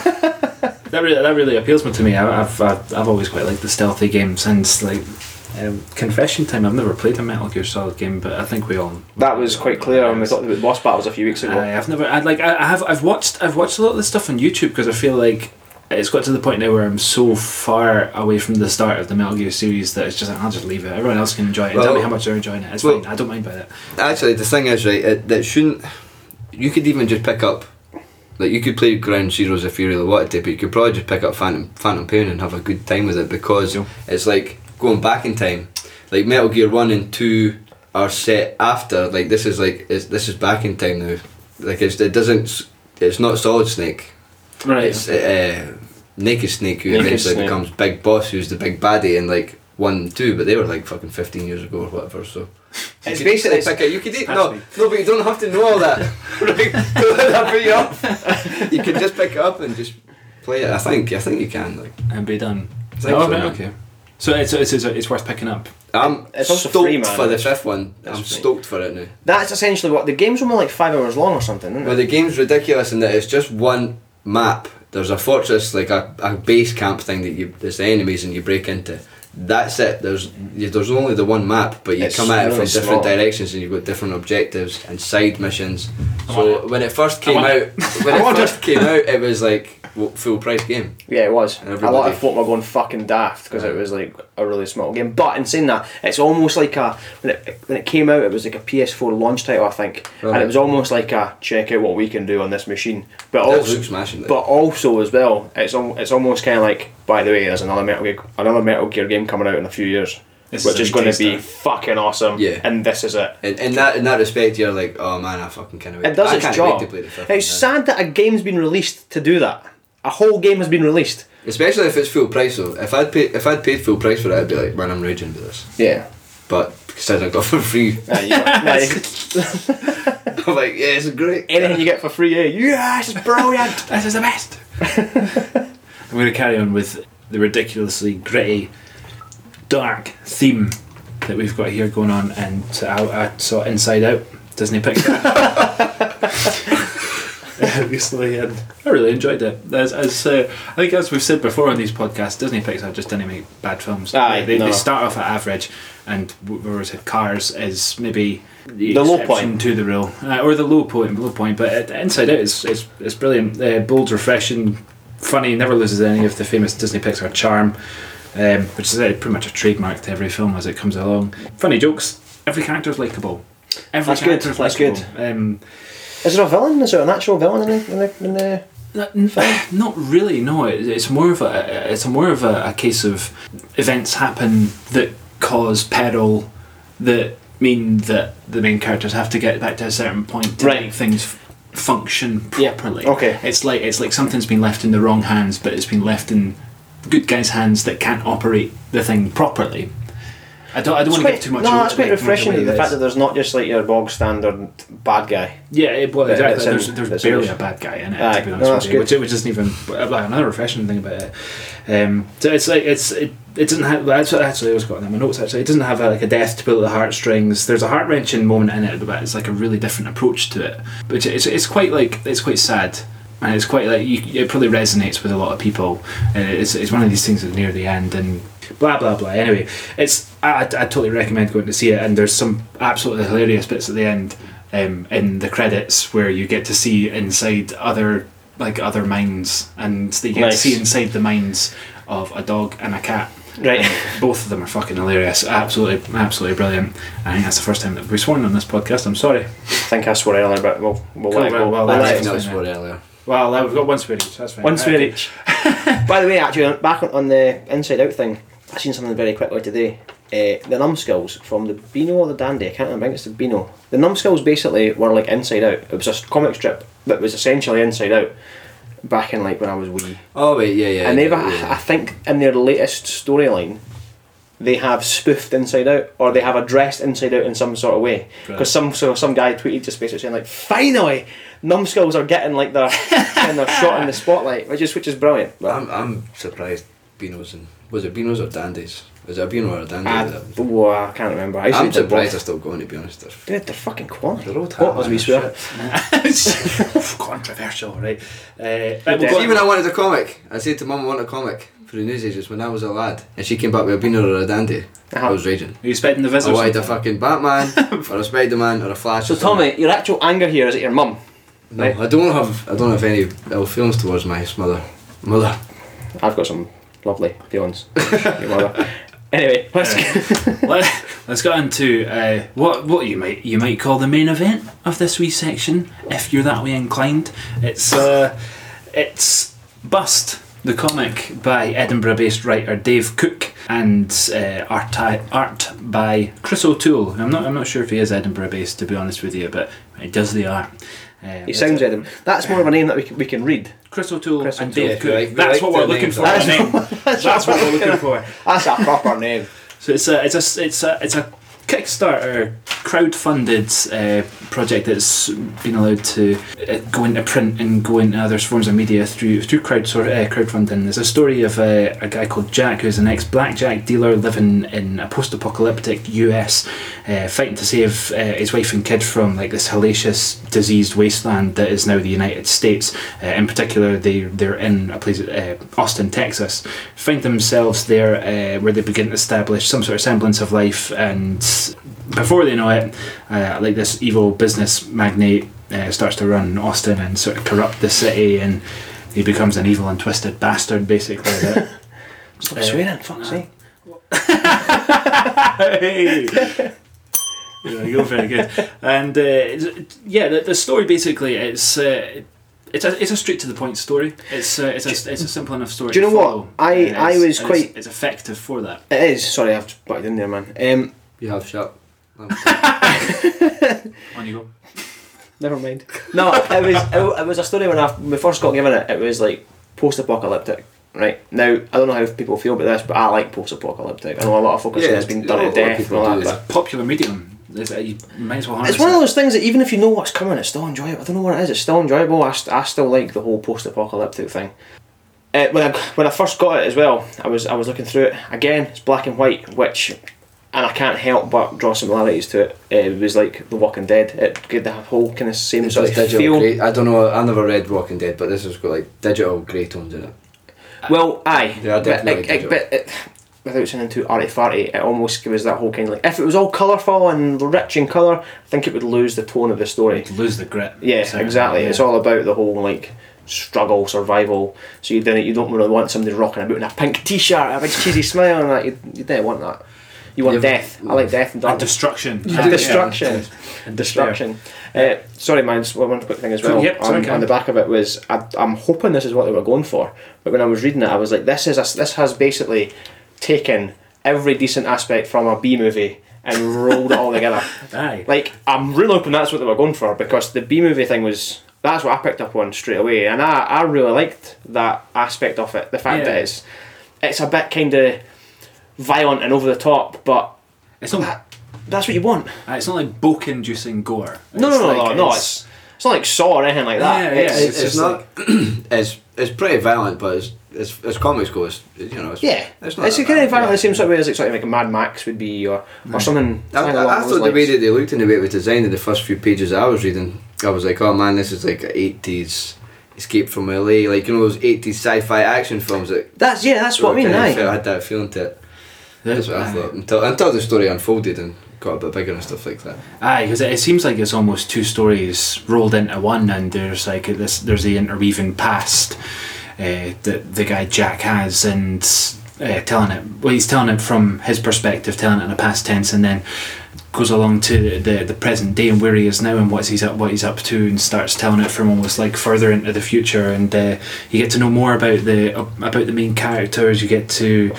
That really appeals to me. I've always quite liked the stealthy games, and like confession time. I've never played a Metal Gear Solid game, but I think we all. That was quite clear when we talked about boss battles a few weeks ago. I've watched a lot of this stuff on YouTube because I feel like it's got to the point now where I'm so far away from the start of the Metal Gear series that it's just like, I'll just leave it. Everyone else can enjoy it and tell me how much they're enjoying it. It's fine. I don't mind by that. Actually, the thing is, right, that shouldn't. You could even just pick up. Like, you could play Ground Zeroes if you really wanted to, but you could probably just pick up Phantom Pain and have a good time with it because it's like going back in time. Like, Metal Gear 1 and 2 are set after. Like, this is this is back in time now. Like, it's not Solid Snake. Right. It's Naked Snake who Naked eventually Snake. becomes Big Boss, who's the big baddie in like 1 and 2, but they were like fucking 15 years ago or whatever. So It's you could basically- easily pick it. You could Has no, to be. but you don't have to know all that. Right? Don't let that put you off. You can just pick it up and just play it. I think you can. Like, And be done. I think so, right, man. okay. So it's worth picking up. I'm It's also stoked free, man. for the 5th one. I'm That's free. stoked for it now. That's essentially what the game's only like 5 hours long or something, isn't it? Well, the game's ridiculous in that it's just one map. There's a fortress, like a base camp thing that there's the enemies and you break into. That's it. There's only the one map, but you It's come at it really from different small. directions and you've got different objectives and side missions. So when it first came want out, it. it was like full price game. Yeah, it was. A lot Everybody- of folk were going fucking daft because it was like a really small game. But in saying that, it's almost like when it came out, it was like a PS4 launch title, I think, and Right. it was almost like a check out what we can do on this machine. But That also, looks smashing. but also as well, it's almost kind of like, by the way, there's another Metal Gear game coming out in a few years, This which is is a going to taster. be fucking awesome. Yeah. And this is it. in that respect, you're like, oh man, I fucking can't wait. It does I its can't job. wait to play the 5th It's one, sad that a game's been released to do that. A whole game has been released. especially if it's full price though. If I'd paid full price for it, I'd be like, man, I'm raging with this. Yeah. But because I got it for free, I'm like, yeah, it's great. Anything you get for free, yes, it's brilliant. This is the best. I'm going to carry on with the ridiculously gritty, dark theme that we've got here going on, and I saw Inside Out, Disney Pixar. recently, and I really enjoyed it. I think, as we've said before on these podcasts, Disney Pixar just didn't make bad films. Aye, They start off at average, and we said Cars is maybe the low exception point to the rule, or the low point. But Inside Out is brilliant, bold, refreshing, funny. Never loses any of the famous Disney Pixar charm, which is pretty much a trademark to every film as it comes along. Funny jokes. Every character's likeable. That's good. Is there a villain? Is there an actual villain in the Not really. No, it's more of a case of events happen that cause peril that mean that the main characters have to get back to a certain point to make things function properly. Yeah. Okay. It's like something's been left in the wrong hands, but it's been left in good guys' hands that can't operate the thing properly. I don't want to give too much. No, it's quite refreshing, the fact that there's not just like your bog standard bad guy. Yeah, exactly. There's barely a a bad guy in it. Aye, to be honest with you, good. which isn't even another refreshing thing about it. So it's like it doesn't have. Actually, I was got in my notes. Actually, it doesn't have a death to pull at the heartstrings. There's a heart wrenching moment in it, but it's like a really different approach to it. Which it's quite sad. And it's quite like it probably resonates with a lot of people. It's one of these things that's near the end and blah blah blah. Anyway, I totally recommend going to see it. And there's some absolutely hilarious bits at the end in the credits where you get to see inside other minds, and you get to see inside the minds of a dog and a cat. Right. And both of them are fucking hilarious. Absolutely brilliant. I think that's the first time that we've sworn on this podcast. I'm sorry. I think I swore earlier, but we'll let it go. I swore earlier. Well, we've got one swear each, that's fine. One swear each. By the way, actually, back on the Inside Out thing, I seen something very quickly today. The numbskulls from the Beano or the Dandy, I can't remember, I think it's the Beano. The numbskulls basically were like Inside Out. It was a comic strip that was essentially Inside Out back in like when I was wee. Oh wait, yeah. And I think in their latest storyline, they have spoofed Inside Out, or they have addressed Inside Out in some sort of way. Because some guy tweeted just basically saying like, finally, numbskulls are getting like their shot in the spotlight, which is brilliant. But I'm surprised Beano's was it Beano's or Dandies? Is it a Beano or a Dandy? I can't remember. I'm surprised they're still going, to be honest. They're fucking quality. They're all what was we swear? Controversial, right? See, when I wanted a comic, I said to Mum I want a comic for the newsagents when I was a lad, and she came back with a Beano or a Dandy. I was raging. Are you expecting the visitors? I wanted a fucking Batman or a Spider-Man or a Flash. So Tommy, your actual anger here is at your mum? No, right? I don't have any ill feelings towards my mother. I've got some lovely feelings. Your mother. Anyway, let's get into what you might call the main event of this wee section, if you're that way inclined. It's Bust, the comic by Edinburgh-based writer Dave Cook, and art by Chris O'Toole. I'm not sure if he is Edinburgh-based, to be honest with you, but he does the art. He sounds Edinburgh. That's more of a name that we can read. Chris O'Toole and O'Toole. Dave Cook. That's what we're looking for. That's what we're looking for. That's a proper name. So it's a Kickstarter crowd-funded project that's been allowed to go into print and go into other forms of media through crowdfunding. There's a story of a guy called Jack, who's an ex-blackjack dealer living in a post-apocalyptic US, fighting to save his wife and kid from like this hellacious, diseased wasteland that is now the United States. In particular, they're in a place, Austin, Texas. Find themselves there where they begin to establish some sort of semblance of life, and before they know it, like this evil business magnate starts to run Austin and sort of corrupt the city, and he becomes an evil and twisted bastard, basically. Stop swearing, fuck's sake. Hey. You're very good. And the story basically it's a straight to the point story. It's a simple enough story. Do you know what? It's effective for that. It is. Sorry, I've put it in there, man. You have shut. On you go. Never mind. No, it was a story when we first got given it. It was like post-apocalyptic. Right now, I don't know how people feel about this, but I like post-apocalyptic. I know a lot of focus has been done to death and all that. It's a popular medium. You might as well harness it's one of those things that even if you know what's coming, it's still enjoyable. I don't know what it is. It's still enjoyable. I still like the whole post-apocalyptic thing. When I first got it as well, I was looking through it again. It's black and white, which and I can't help but draw similarities to it. It was like The Walking Dead. It gave the whole kind of same It sort was of digital feel. grey. I don't know. I never read Walking Dead, but this has got like digital grey tones in it. Well, aye, They are definitely digital. without sounding too arty-farty, it almost gives that whole kind of like, if it was all colourful and rich in colour, I think it would lose the tone of the story. Lose the grit. Yeah, certainly, exactly. yeah. It's all about the whole like struggle, survival. So you don't really want somebody rocking about in a pink t-shirt, a big cheesy smile, and that. You don't want that. You want death. I like death and And darkness. destruction. Destruction. And Destruction. Sorry, man. Just one quick thing as well. Yep, sorry, on the back of it was, I'm hoping this is what they were going for. But when I was reading it, I was like, this has basically taken every decent aspect from a B movie and rolled it all together. Aye. Like, I'm really hoping that's what they were going for, because the B movie thing was, that's what I picked up on straight away, and I really liked that aspect of it. The fact Yeah. that it's a bit kind of violent and over the top, but It's not. that's what you want. It's not like book-inducing gore. No, it's not like Saw or anything like that. Yeah, yeah. It's- It's It's just not. it's pretty violent, but it's comics go. It's not. yeah, It's not. it's that kind of bad, violent yeah. the same sort of way as like a Mad Max would be, or something. I something along thought those the way lines. that they looked and the way it was designed in the first few pages I was reading, I was like, oh man, this is like an 80s Escape from LA, like, you know, those 80s sci-fi action films that. That's what I mean. I Aye. had that feeling to it. That's what I thought until the story unfolded and got a bit bigger and stuff like that. Aye, because it seems like it's almost two stories rolled into one, and there's like there's the interweaving past that the guy Jack has, and telling it. Well, he's telling it from his perspective, telling it in a past tense, and then goes along to the present day and where he is now and what he's up to, and starts telling it from almost like further into the future, and you get to know more about the main characters. You get to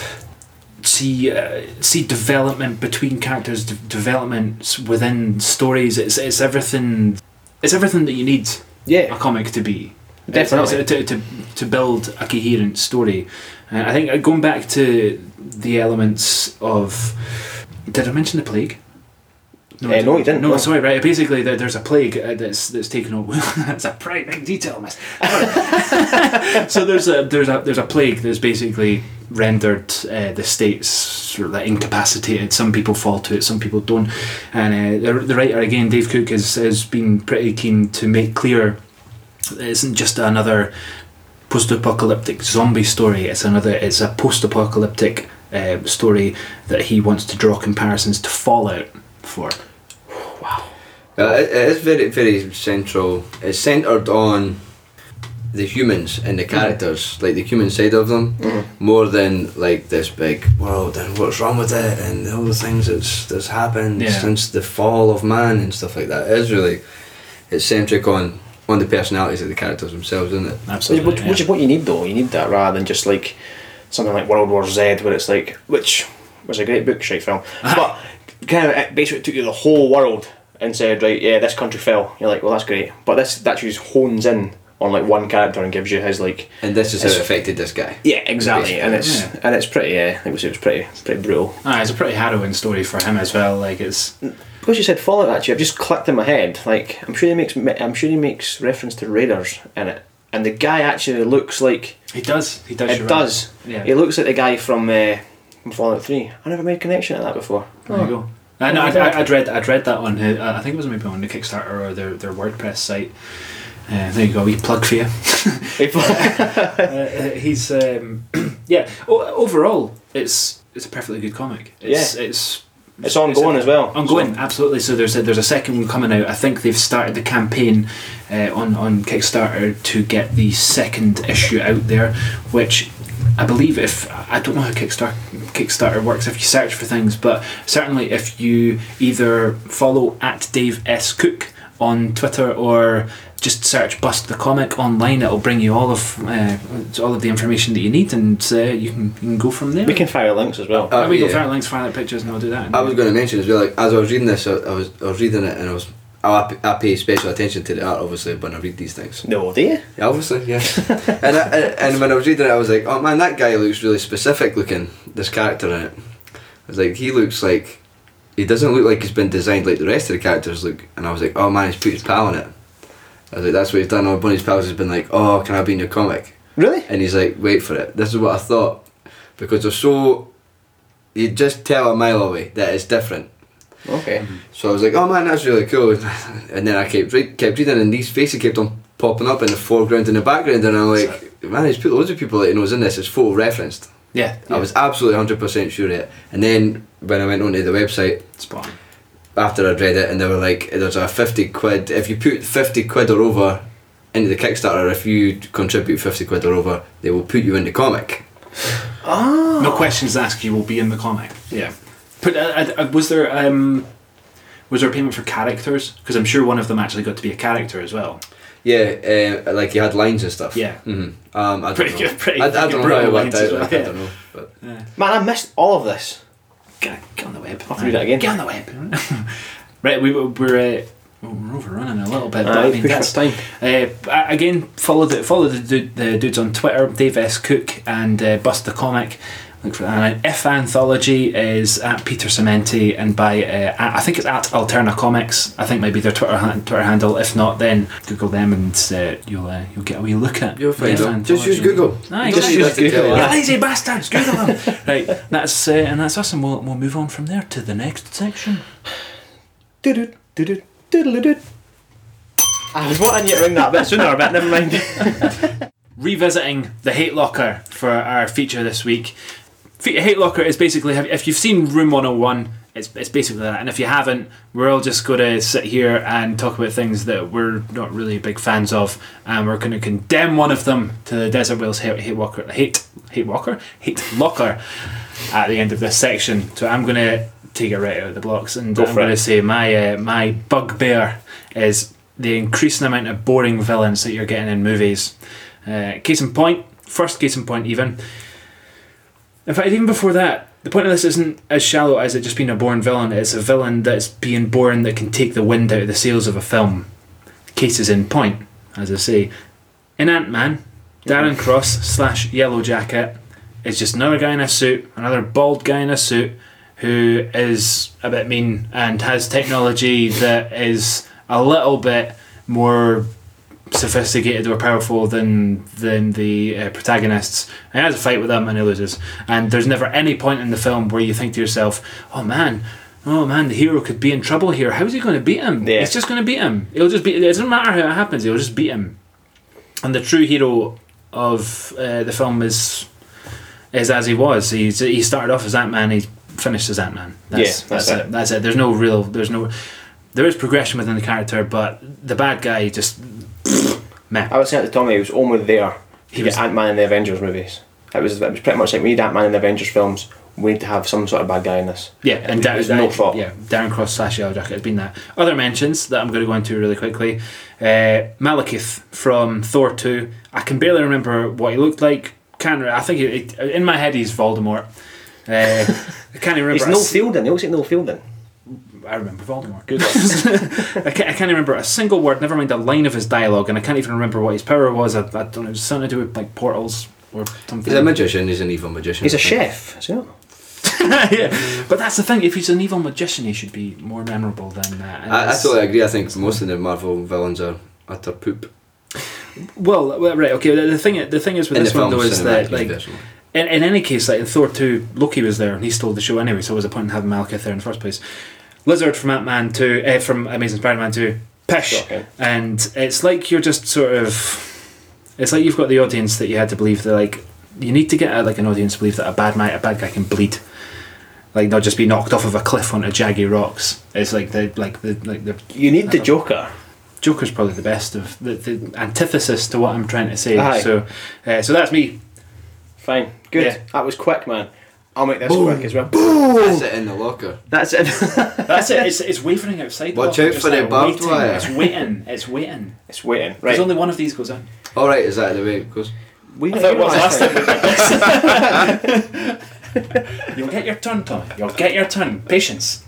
see development between characters, developments within stories. It's everything that you need Yeah. a comic to be. Definitely. It's to build a coherent story. I think going back to the elements of, did I mention the plague? No, you didn't. No, No. sorry. Right. Basically, there's a plague that's taken over. That's a pretty big detail, miss. So there's a plague that's basically rendered the states sort of like incapacitated. Some people fall to it, some people don't. And the writer again, Dave Cook, has been pretty keen to make clear it isn't just another post-apocalyptic zombie story. It's a post-apocalyptic story that he wants to draw comparisons to Fallout for. It is very, very central. It's centred on the humans and the characters, like the human side of them, more than like this big world and what's wrong with it and all the things that's happened since the fall of man and stuff like that. It's centric on the personalities of the characters themselves, isn't it? Absolutely. Which is what you need, though. You need that rather than just like something like World War Z, where it's like, which was a great book, shite film, but kind of it basically took you the whole world and said, right, yeah, this country fell. You're like, well, that's great, but this actually just hones in on like one character and gives you his like. And this is how it affected this guy. Yeah, exactly, and it's Yeah. and it's pretty. I think it was pretty brutal. It's a pretty harrowing story for him as well. Like it's. Because you said Fallout, actually, I've just clicked in my head. Like, I'm sure he makes reference to Raiders in it, and the guy actually looks like. He does. It you're right. does. Yeah. He looks like the guy from Fallout 3. I never made a connection to that before. There you go. No, I'd read that on. I think it was maybe on the Kickstarter or their WordPress site. There you go. We plug for you. He's overall, it's a perfectly good comic. It's ongoing as well. Ongoing, absolutely. So there's a second one coming out. I think they've started the campaign on Kickstarter to get the second issue out there, which I believe, I don't know how Kickstarter works if you search for things, but certainly if you either follow at Dave S. Cook on Twitter or just search Bust the Comic online, it'll bring you all of the information that you need, and you can go from there. We can fire links as well. Go fire links, fire like pictures, and I'll do that. I was going to mention as well, like, as I was reading this, I was reading it and I pay special attention to the art, obviously, when I read these things. No, do you? Yeah, obviously, yeah. and when I was reading it, I was like, oh man, that guy looks really specific looking, this character in it. I was like, he looks like, he doesn't look like he's been designed like the rest of the characters look. And I was like, oh man, he's put his pal in it. I was like, that's what he's done. One of his pals has been like, oh, can I be in your comic? Really? And he's like, wait for it. This is what I thought. Because they're so you just tell a mile away that it's different. Okay. So I was like, oh man, that's really cool. And then I kept reading, and these faces kept on popping up in the foreground and the background, and I'm like, man, there's loads of people that he knows in this. It's photo referenced. Yeah. I was absolutely 100% sure of it. And then when I went onto the website, Spot on. after I'd read it, and they were like, there's a 50 quid, if you put 50 quid or over into the Kickstarter, if you contribute 50 quid or over, they will put you in the comic. Ah. No questions asked, you will be in the comic. Yeah. But was there a payment for characters? Because I'm sure one of them actually got to be a character as well. Yeah, like you had lines and stuff. Yeah. Mm-hmm. I don't Pretty know. good, pretty I don't know how brutal it worked lines as out. well, I don't know. But Man, I missed all of this. Get on the web. I'll have to read that again. Get on the web. Right, we're overrunning a little bit. But I mean, push that's, for time. again, follow the dudes on Twitter, Dave S. Cook and Bust the Comic. Look for that. And If Anthology is at Peter Cementi, and by I think it's at Alterna Comics. I think maybe their Twitter handle. If not, then Google them and you'll get a wee look at. you'll find If out. Just use Anthology. Google. Aye, Just use Google. You lazy bastards, Google them. Right, that's us, and we'll move on from there to the next section. Do-do, do-do, doodle-do-do. I was wanting you to ring that a bit sooner, but never mind. Revisiting the Hate Locker for our feature this week. Hate Locker is basically, if you've seen Room 101, it's basically that. And if you haven't, we're all just going to sit here and talk about things that we're not really big fans of, and we're going to condemn one of them to the Desert Whales Hate Locker at the end of this section. So I'm going to take it right out of the blocks, and I'm going to say my bugbear is the increasing amount of boring villains that you're getting in movies. First case in point even. In fact, even before that, the point of this isn't as shallow as it just being a boring villain. It's a villain that's being boring that can take the wind out of the sails of a film. Cases in point, as I say. In Ant-Man, Darren Cross / Yellow Jacket is just another guy in a suit, another bald guy in a suit, who is a bit mean and has technology that is a little bit more sophisticated or powerful than the protagonists. And he has a fight with them and he loses. And there's never any point in the film where you think to yourself, oh man, the hero could be in trouble here. How is he going to beat him? Yeah. He's just going to beat him. It doesn't matter how it happens, he'll just beat him. And the true hero of the film is as he was. He started off as Ant-Man, he finished as Ant-Man. That's it. That's it. There is progression within the character, but the bad guy just meh. I would say at the time he was only there to get Ant-Man in the Avengers movies. It was pretty much like we need Ant-Man in the Avengers films, we need to have some sort of bad guy in this. Yeah, and there's no thought. Yeah, Darren Cross / Yellow Jacket has been that. Other mentions that I'm going to go into really quickly. Malekith from Thor 2. I can barely remember what he looked like. I think in my head he's Voldemort. I can't even remember. He's Noel Fielding. He looks like Noel Fielding. I remember Voldemort. Good. I can't remember a single word, never mind a line of his dialogue, and I can't even remember what his power was. I don't know, it was something to do with like portals or something. He's a magician, he's an evil magician. He's a chef, is he not? Yeah, but that's the thing, if he's an evil magician he should be more memorable than that. I totally agree. I think most of the Marvel villains are utter poop. Well, right, okay, the thing is with In this the one though film is that like universe. in any case, like in Thor 2, Loki was there and he stole the show anyway, so what was the point in having Malekith there in the first place? Lizard from Ant-Man 2, from Amazing Spider-Man 2, pish. Shocking. And it's like you're just sort of, it's like you've got the audience that you had to believe that like you need to get an audience to believe that a bad guy can bleed, like not just be knocked off of a cliff onto jaggy rocks. It's like the You need the Joker. Joker's probably the best of the antithesis to what I'm trying to say. Aye. So that's me. Fine. Good. Yeah. That was quick, man. I'll make this quick as well. That's it in the locker. That's it. That's it. It's wavering outside. Watch the locker, out just for the like barbed waiting. wire. It's waiting. It's waiting. It's waiting. Right. There's only one of these goes in. Alright, is that the way it goes? We I thought it was last time. You'll get your turn, Tommy. You'll get your turn. Patience.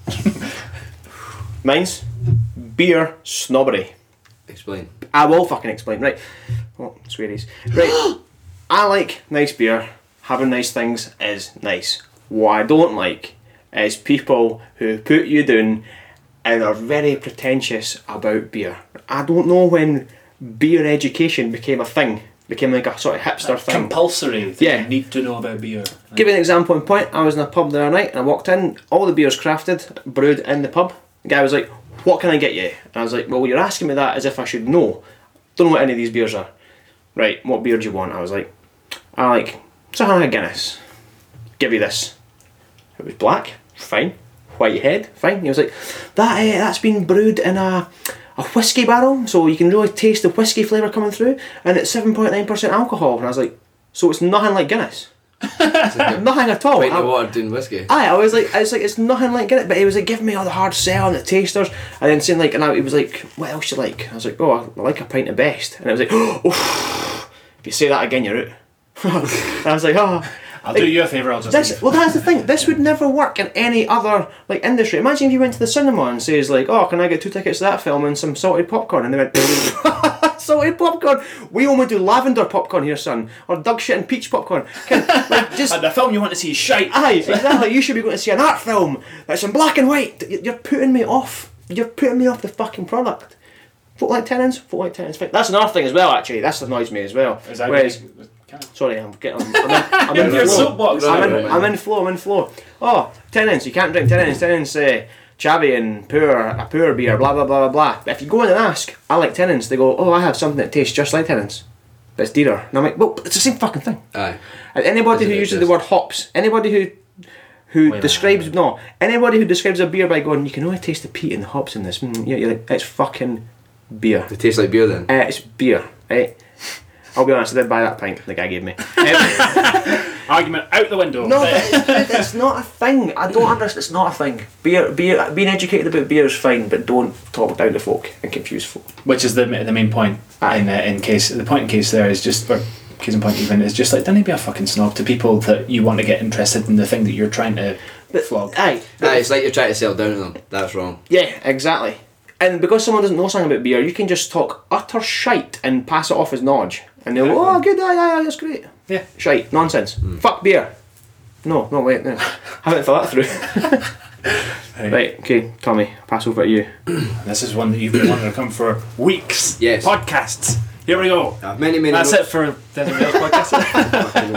Mine's beer snobbery. Explain. I will fucking explain. Right. Oh, swearies. Right. I like nice beer. Having nice things is nice. What I don't like is people who put you down and are very pretentious about beer. I don't know when beer education became a thing. became like a sort of hipster thing. Compulsory. That Yeah. You need to know about beer. Give you an example in point. I was in a pub the other night and I walked in. All the beers crafted, brewed in the pub. The guy was like, "What can I get you?" And I was like, "Well, you're asking me that as if I should know. Don't know what any of these beers are." "Right, what beer do you want?" I was like, "I like something like a Guinness. Give you this." It was black, fine. White head, fine. He was like, that's been brewed in a whiskey barrel, so you can really taste the whiskey flavour coming through, and it's 7.9% alcohol. And I was like, so it's nothing like Guinness. Nothing at all. Pint of water doing whiskey. I was like, it's nothing like Guinness, but he was like giving me all the hard sell and the tasters, and then saying like, and he was like, "What else you like?" I was like, "Oh, I like a pint of Best," and it was like, "Oh, if you say that again, you're out." And I was like, "Oh." I'll do you a favour, I'll just leave. Well, that's the thing. This would never work in any other like industry. Imagine if you went to the cinema and says like, "Oh, can I get 2 tickets to that film and some salted popcorn?" And they went, "Salted popcorn? We only do lavender popcorn here, son, or dog shit and peach popcorn." Like, just And the film you want to see is shite. aye, exactly. You should be going to see an art film that's in black and white. You're putting me off. You're putting me off the fucking product. Folk like tenants. Folk like tenants. That's another thing as well. Actually, this annoys me as well. Is that Whereas, really- sorry, I'm in Your flow. soapbox. I'm in flow. Oh, tenants, you can't drink tenants. Tenants chavvy and poor beer, blah blah blah blah blah. But if you go in and ask, I like tenants, they go, "Oh, I have something that tastes just like tenants, but it's dearer." And I'm like, well, it's the same fucking thing. Aye. And anybody who Doesn't uses exist. the word hops, anybody who Wait, describes anybody who describes a beer by going, "You can only taste the peat and the hops in this," you're like, it's fucking beer. It tastes like beer then. It's beer, right? I'll be honest, I did buy that pint the guy gave me. Argument out the window. No, it's not a thing. I don't understand. It's not a thing. Beer. Being educated about beer is fine, but don't talk down to folk and confuse folk. Which is the main point. Aye. In case the point in case there is just, or case in point even is just like, don't be a fucking snob to people that you want to get interested in the thing that you're trying to flog. Aye. Aye, it's like you're trying to sell down to them. That's wrong. Yeah, exactly. And because someone doesn't know something about beer, you can just talk utter shite and pass it off as knowledge. And they'll go, "Oh, good, aye, that's great." Yeah. Shite, nonsense. Fuck beer. No, wait, no. Haven't thought that through. Right, okay, Tommy, pass over to you. This is one that you've been wanting to come for weeks. Yes. Podcasts. Here we go. Many That's notes. it for the Rails podcast. Fucking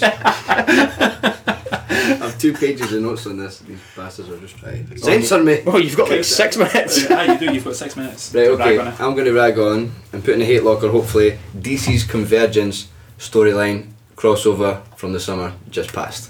wankers. I have 2 pages of notes on this. These bastards are just trying to censor me. Oh, you've got like 6 minutes. You do. You've got 6 minutes. Right, to okay. brag on it. I'm going to rag on and put in a hate locker, hopefully, DC's Convergence storyline crossover from the summer just passed.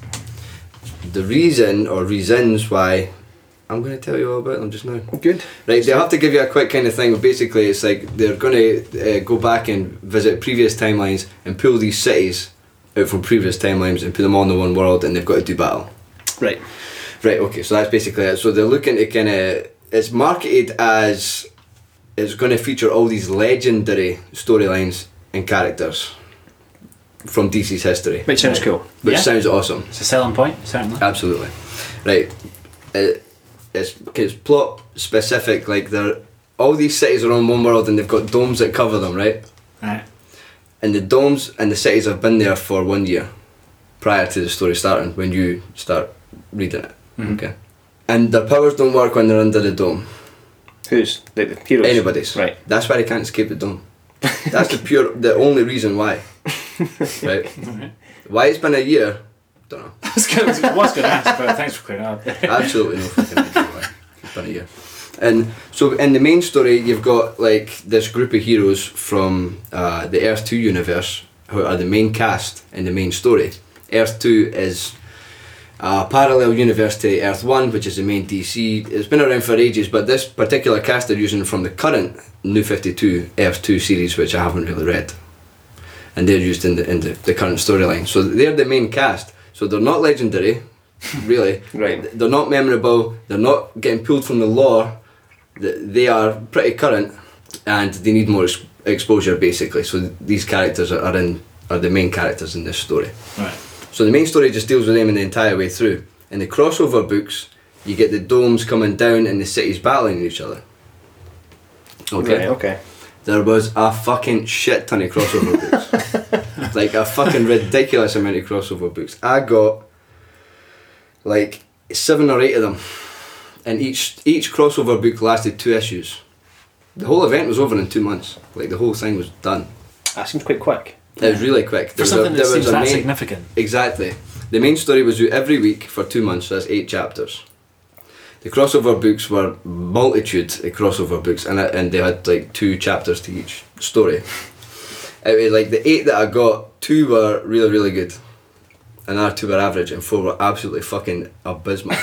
The reason or reasons why, I'm going to tell you all about them just now. Good. Right, they'll have to give you a quick kind of thing, but basically it's like they're going to go back and visit previous timelines and pull these cities out from previous timelines and put them all in one world, and they've got to do battle. Right. Right, okay, so that's basically it. So they're looking to kind of, it's marketed as it's going to feature all these legendary storylines and characters from DC's history, Which sounds cool. which Yeah. sounds awesome. It's a selling point, certainly. Absolutely. Right. It's plot specific, like they're all these cities are on one world and they've got domes that cover them, right? Right. And the domes and the cities have been there for 1 year prior to the story starting when you start reading it. Mhm. Okay. And their powers don't work when they're under the dome. Who's the heroes? Anybody's. Right. That's why they can't escape the dome. That's the only reason why. Right. Why it's been a year, don't know. I was going to ask, but thanks for clearing up. Absolutely no fucking idea why. It's been a year. And so in the main story, you've got like this group of heroes from the Earth 2 universe who are the main cast in the main story. Earth 2 is a parallel universe to Earth 1, which is the main DC. It's been around for ages, but this particular cast they're using from the current New 52 Earth 2 series, which I haven't really read. And they're used in the current storyline. So they're the main cast. So they're not legendary, really. Right. They're not memorable. They're not getting pulled from the lore. They are pretty current, and they need more exposure, basically. So these characters are the main characters in this story. Right. So the main story just deals with them in the entire way through. In the crossover books, you get the domes coming down and the cities battling each other. Okay. Right, okay. There was a fucking shit ton of crossover books. Like a fucking ridiculous amount of crossover books. I got like 7 or 8 of them. And each crossover book lasted 2 issues. The whole event was over in 2 months. Like the whole thing was done. That seems quite quick. It was really quick. For something that seems that significant. Exactly. The main story was due every week for 2 months, so that's 8 chapters. The crossover books were multitude of crossover books, and they had like 2 chapters to each story. It was like the 8 that I got, 2 were really, really good. Another 2 were average, and 4 were absolutely fucking abysmal.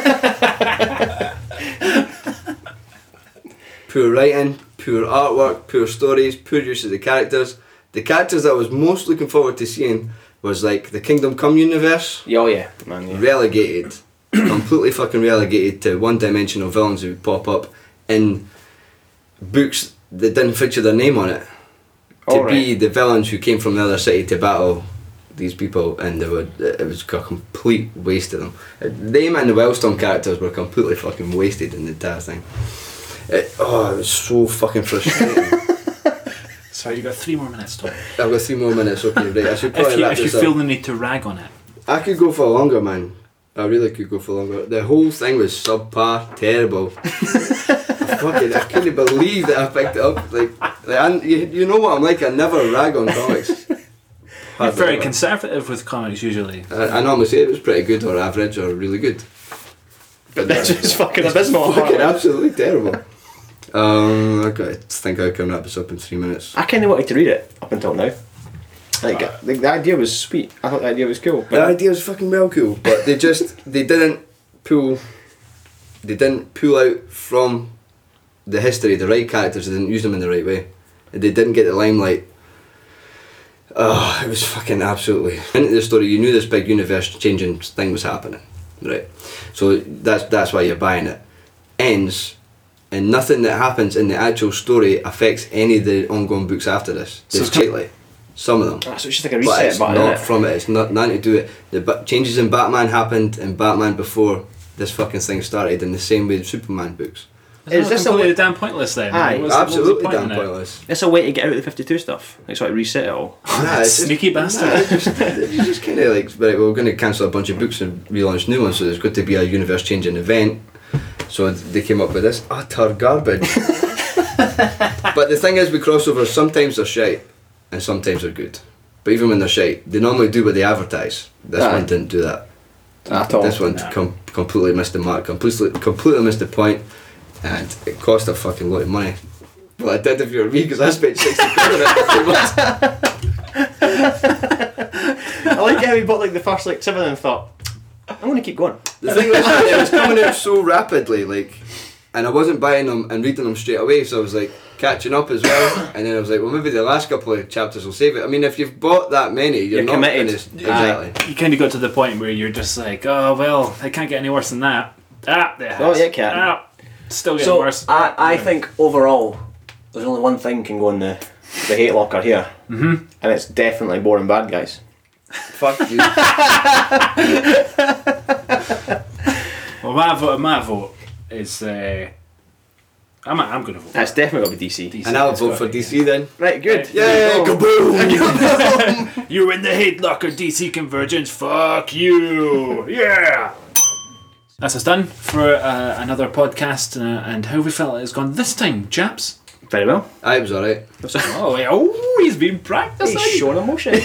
Poor writing, poor artwork, poor stories, poor use of the characters. The characters that I was most looking forward to seeing was like the Kingdom Come universe. Oh yeah, man. Yeah. Relegated. Completely fucking relegated to one-dimensional villains who would pop up in books that didn't feature their name on it. To be the villains who came from the other city to battle these people, and it was a complete waste of them. Them and the Wildstorm characters were completely fucking wasted in the entire thing. It was so fucking frustrating. Sorry, you got 3 more minutes, Tom. I've got 3 more minutes, okay, right. I should probably wrap if you this up. feel the need to rag on it. I could go for longer, man. I really could go for longer. The whole thing was subpar, terrible. I couldn't believe that I picked it up. You know what I'm like, I never rag on comics. You're very conservative with comics usually. I normally say it was pretty good or average or really good. But that's just fucking abysmal. Fucking absolutely terrible. I've got to think I can wrap this up in 3 minutes. I kind of wanted to read it up until now. Like the idea was sweet. I thought the idea was cool. The idea was fucking well cool, but they didn't pull out from the history the right characters. They didn't use them in the right way. They didn't get the limelight. It was fucking absolutely into the story. You knew this big universe changing thing was happening, right? So that's why you're buying it. Ends, and nothing that happens in the actual story affects any of the ongoing books after this. Discreetly. Some of them. So it's just like a But reset it's button. not from it. It's nothing to do it. The changes in Batman happened in Batman before this fucking thing started, in the same way the Superman books. Is this completely damn pointless then? Aye, Absolutely damn pointless. It's a way to get out of the 52 stuff. Like sort of reset it all. Nah, it's Sneaky bastard. You just kind of like, right, we're going to cancel a bunch of books and relaunch new ones, so there's got to be a universe changing event. So they came up with this utter garbage. But the thing is with crossovers, sometimes they're shite and sometimes they're good. But even when they're shite, they normally do what they advertise. This one didn't do that. At all. This one completely missed the mark, completely missed the point, and it cost a fucking lot of money. Well, it did if you were me, because I spent 60 quid on it. I like how he bought like the first like 7 and thought, I'm going to keep going. The thing was, it was coming out so rapidly, like, and I wasn't buying them and reading them straight away, so I was like catching up as well. And then I was like, well, maybe the last couple of chapters will save it. I mean, if you've bought that many, you're not committed. Exactly. You kind of got to the point where you're just like, oh well, it can't get any worse than that. It can. Still getting So worse. I think overall, there's only one thing can go in the hate locker here, and it's definitely boring bad guys. Fuck you. Well, my vote is I'm going to vote. That's definitely got to be DC. DC. And I'll It's vote gotta for be. DC then. Right, good. Yeah, kaboom! You're in the hate locker, DC Convergence. Fuck you. Yeah. That's us done for another podcast, and how we felt it's gone this time, chaps. Very well. I was alright. Oh, he's been practicing. He's showing emotion.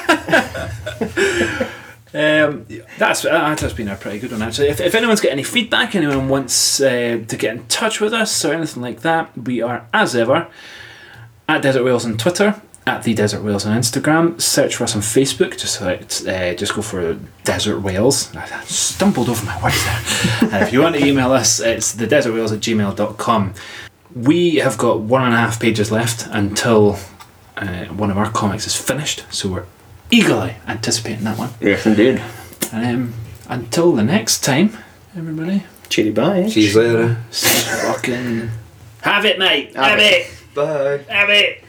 That's been a pretty good one actually. If anyone's got any feedback, anyone wants to get in touch with us or anything like that, we are as ever at Desert Whales on Twitter, at the Desert Whales on Instagram. Search for us on Facebook. Just go for Desert Whales. I stumbled over my words there. And if you want to email us, it's thedesertwhales@gmail.com. We have got 1.5 pages left until one of our comics is finished, so we're eagerly anticipating that one. Yes, indeed. Until the next time, everybody. Cheery bye. See you later. Fucking have it, mate. Have it. Bye. Have it.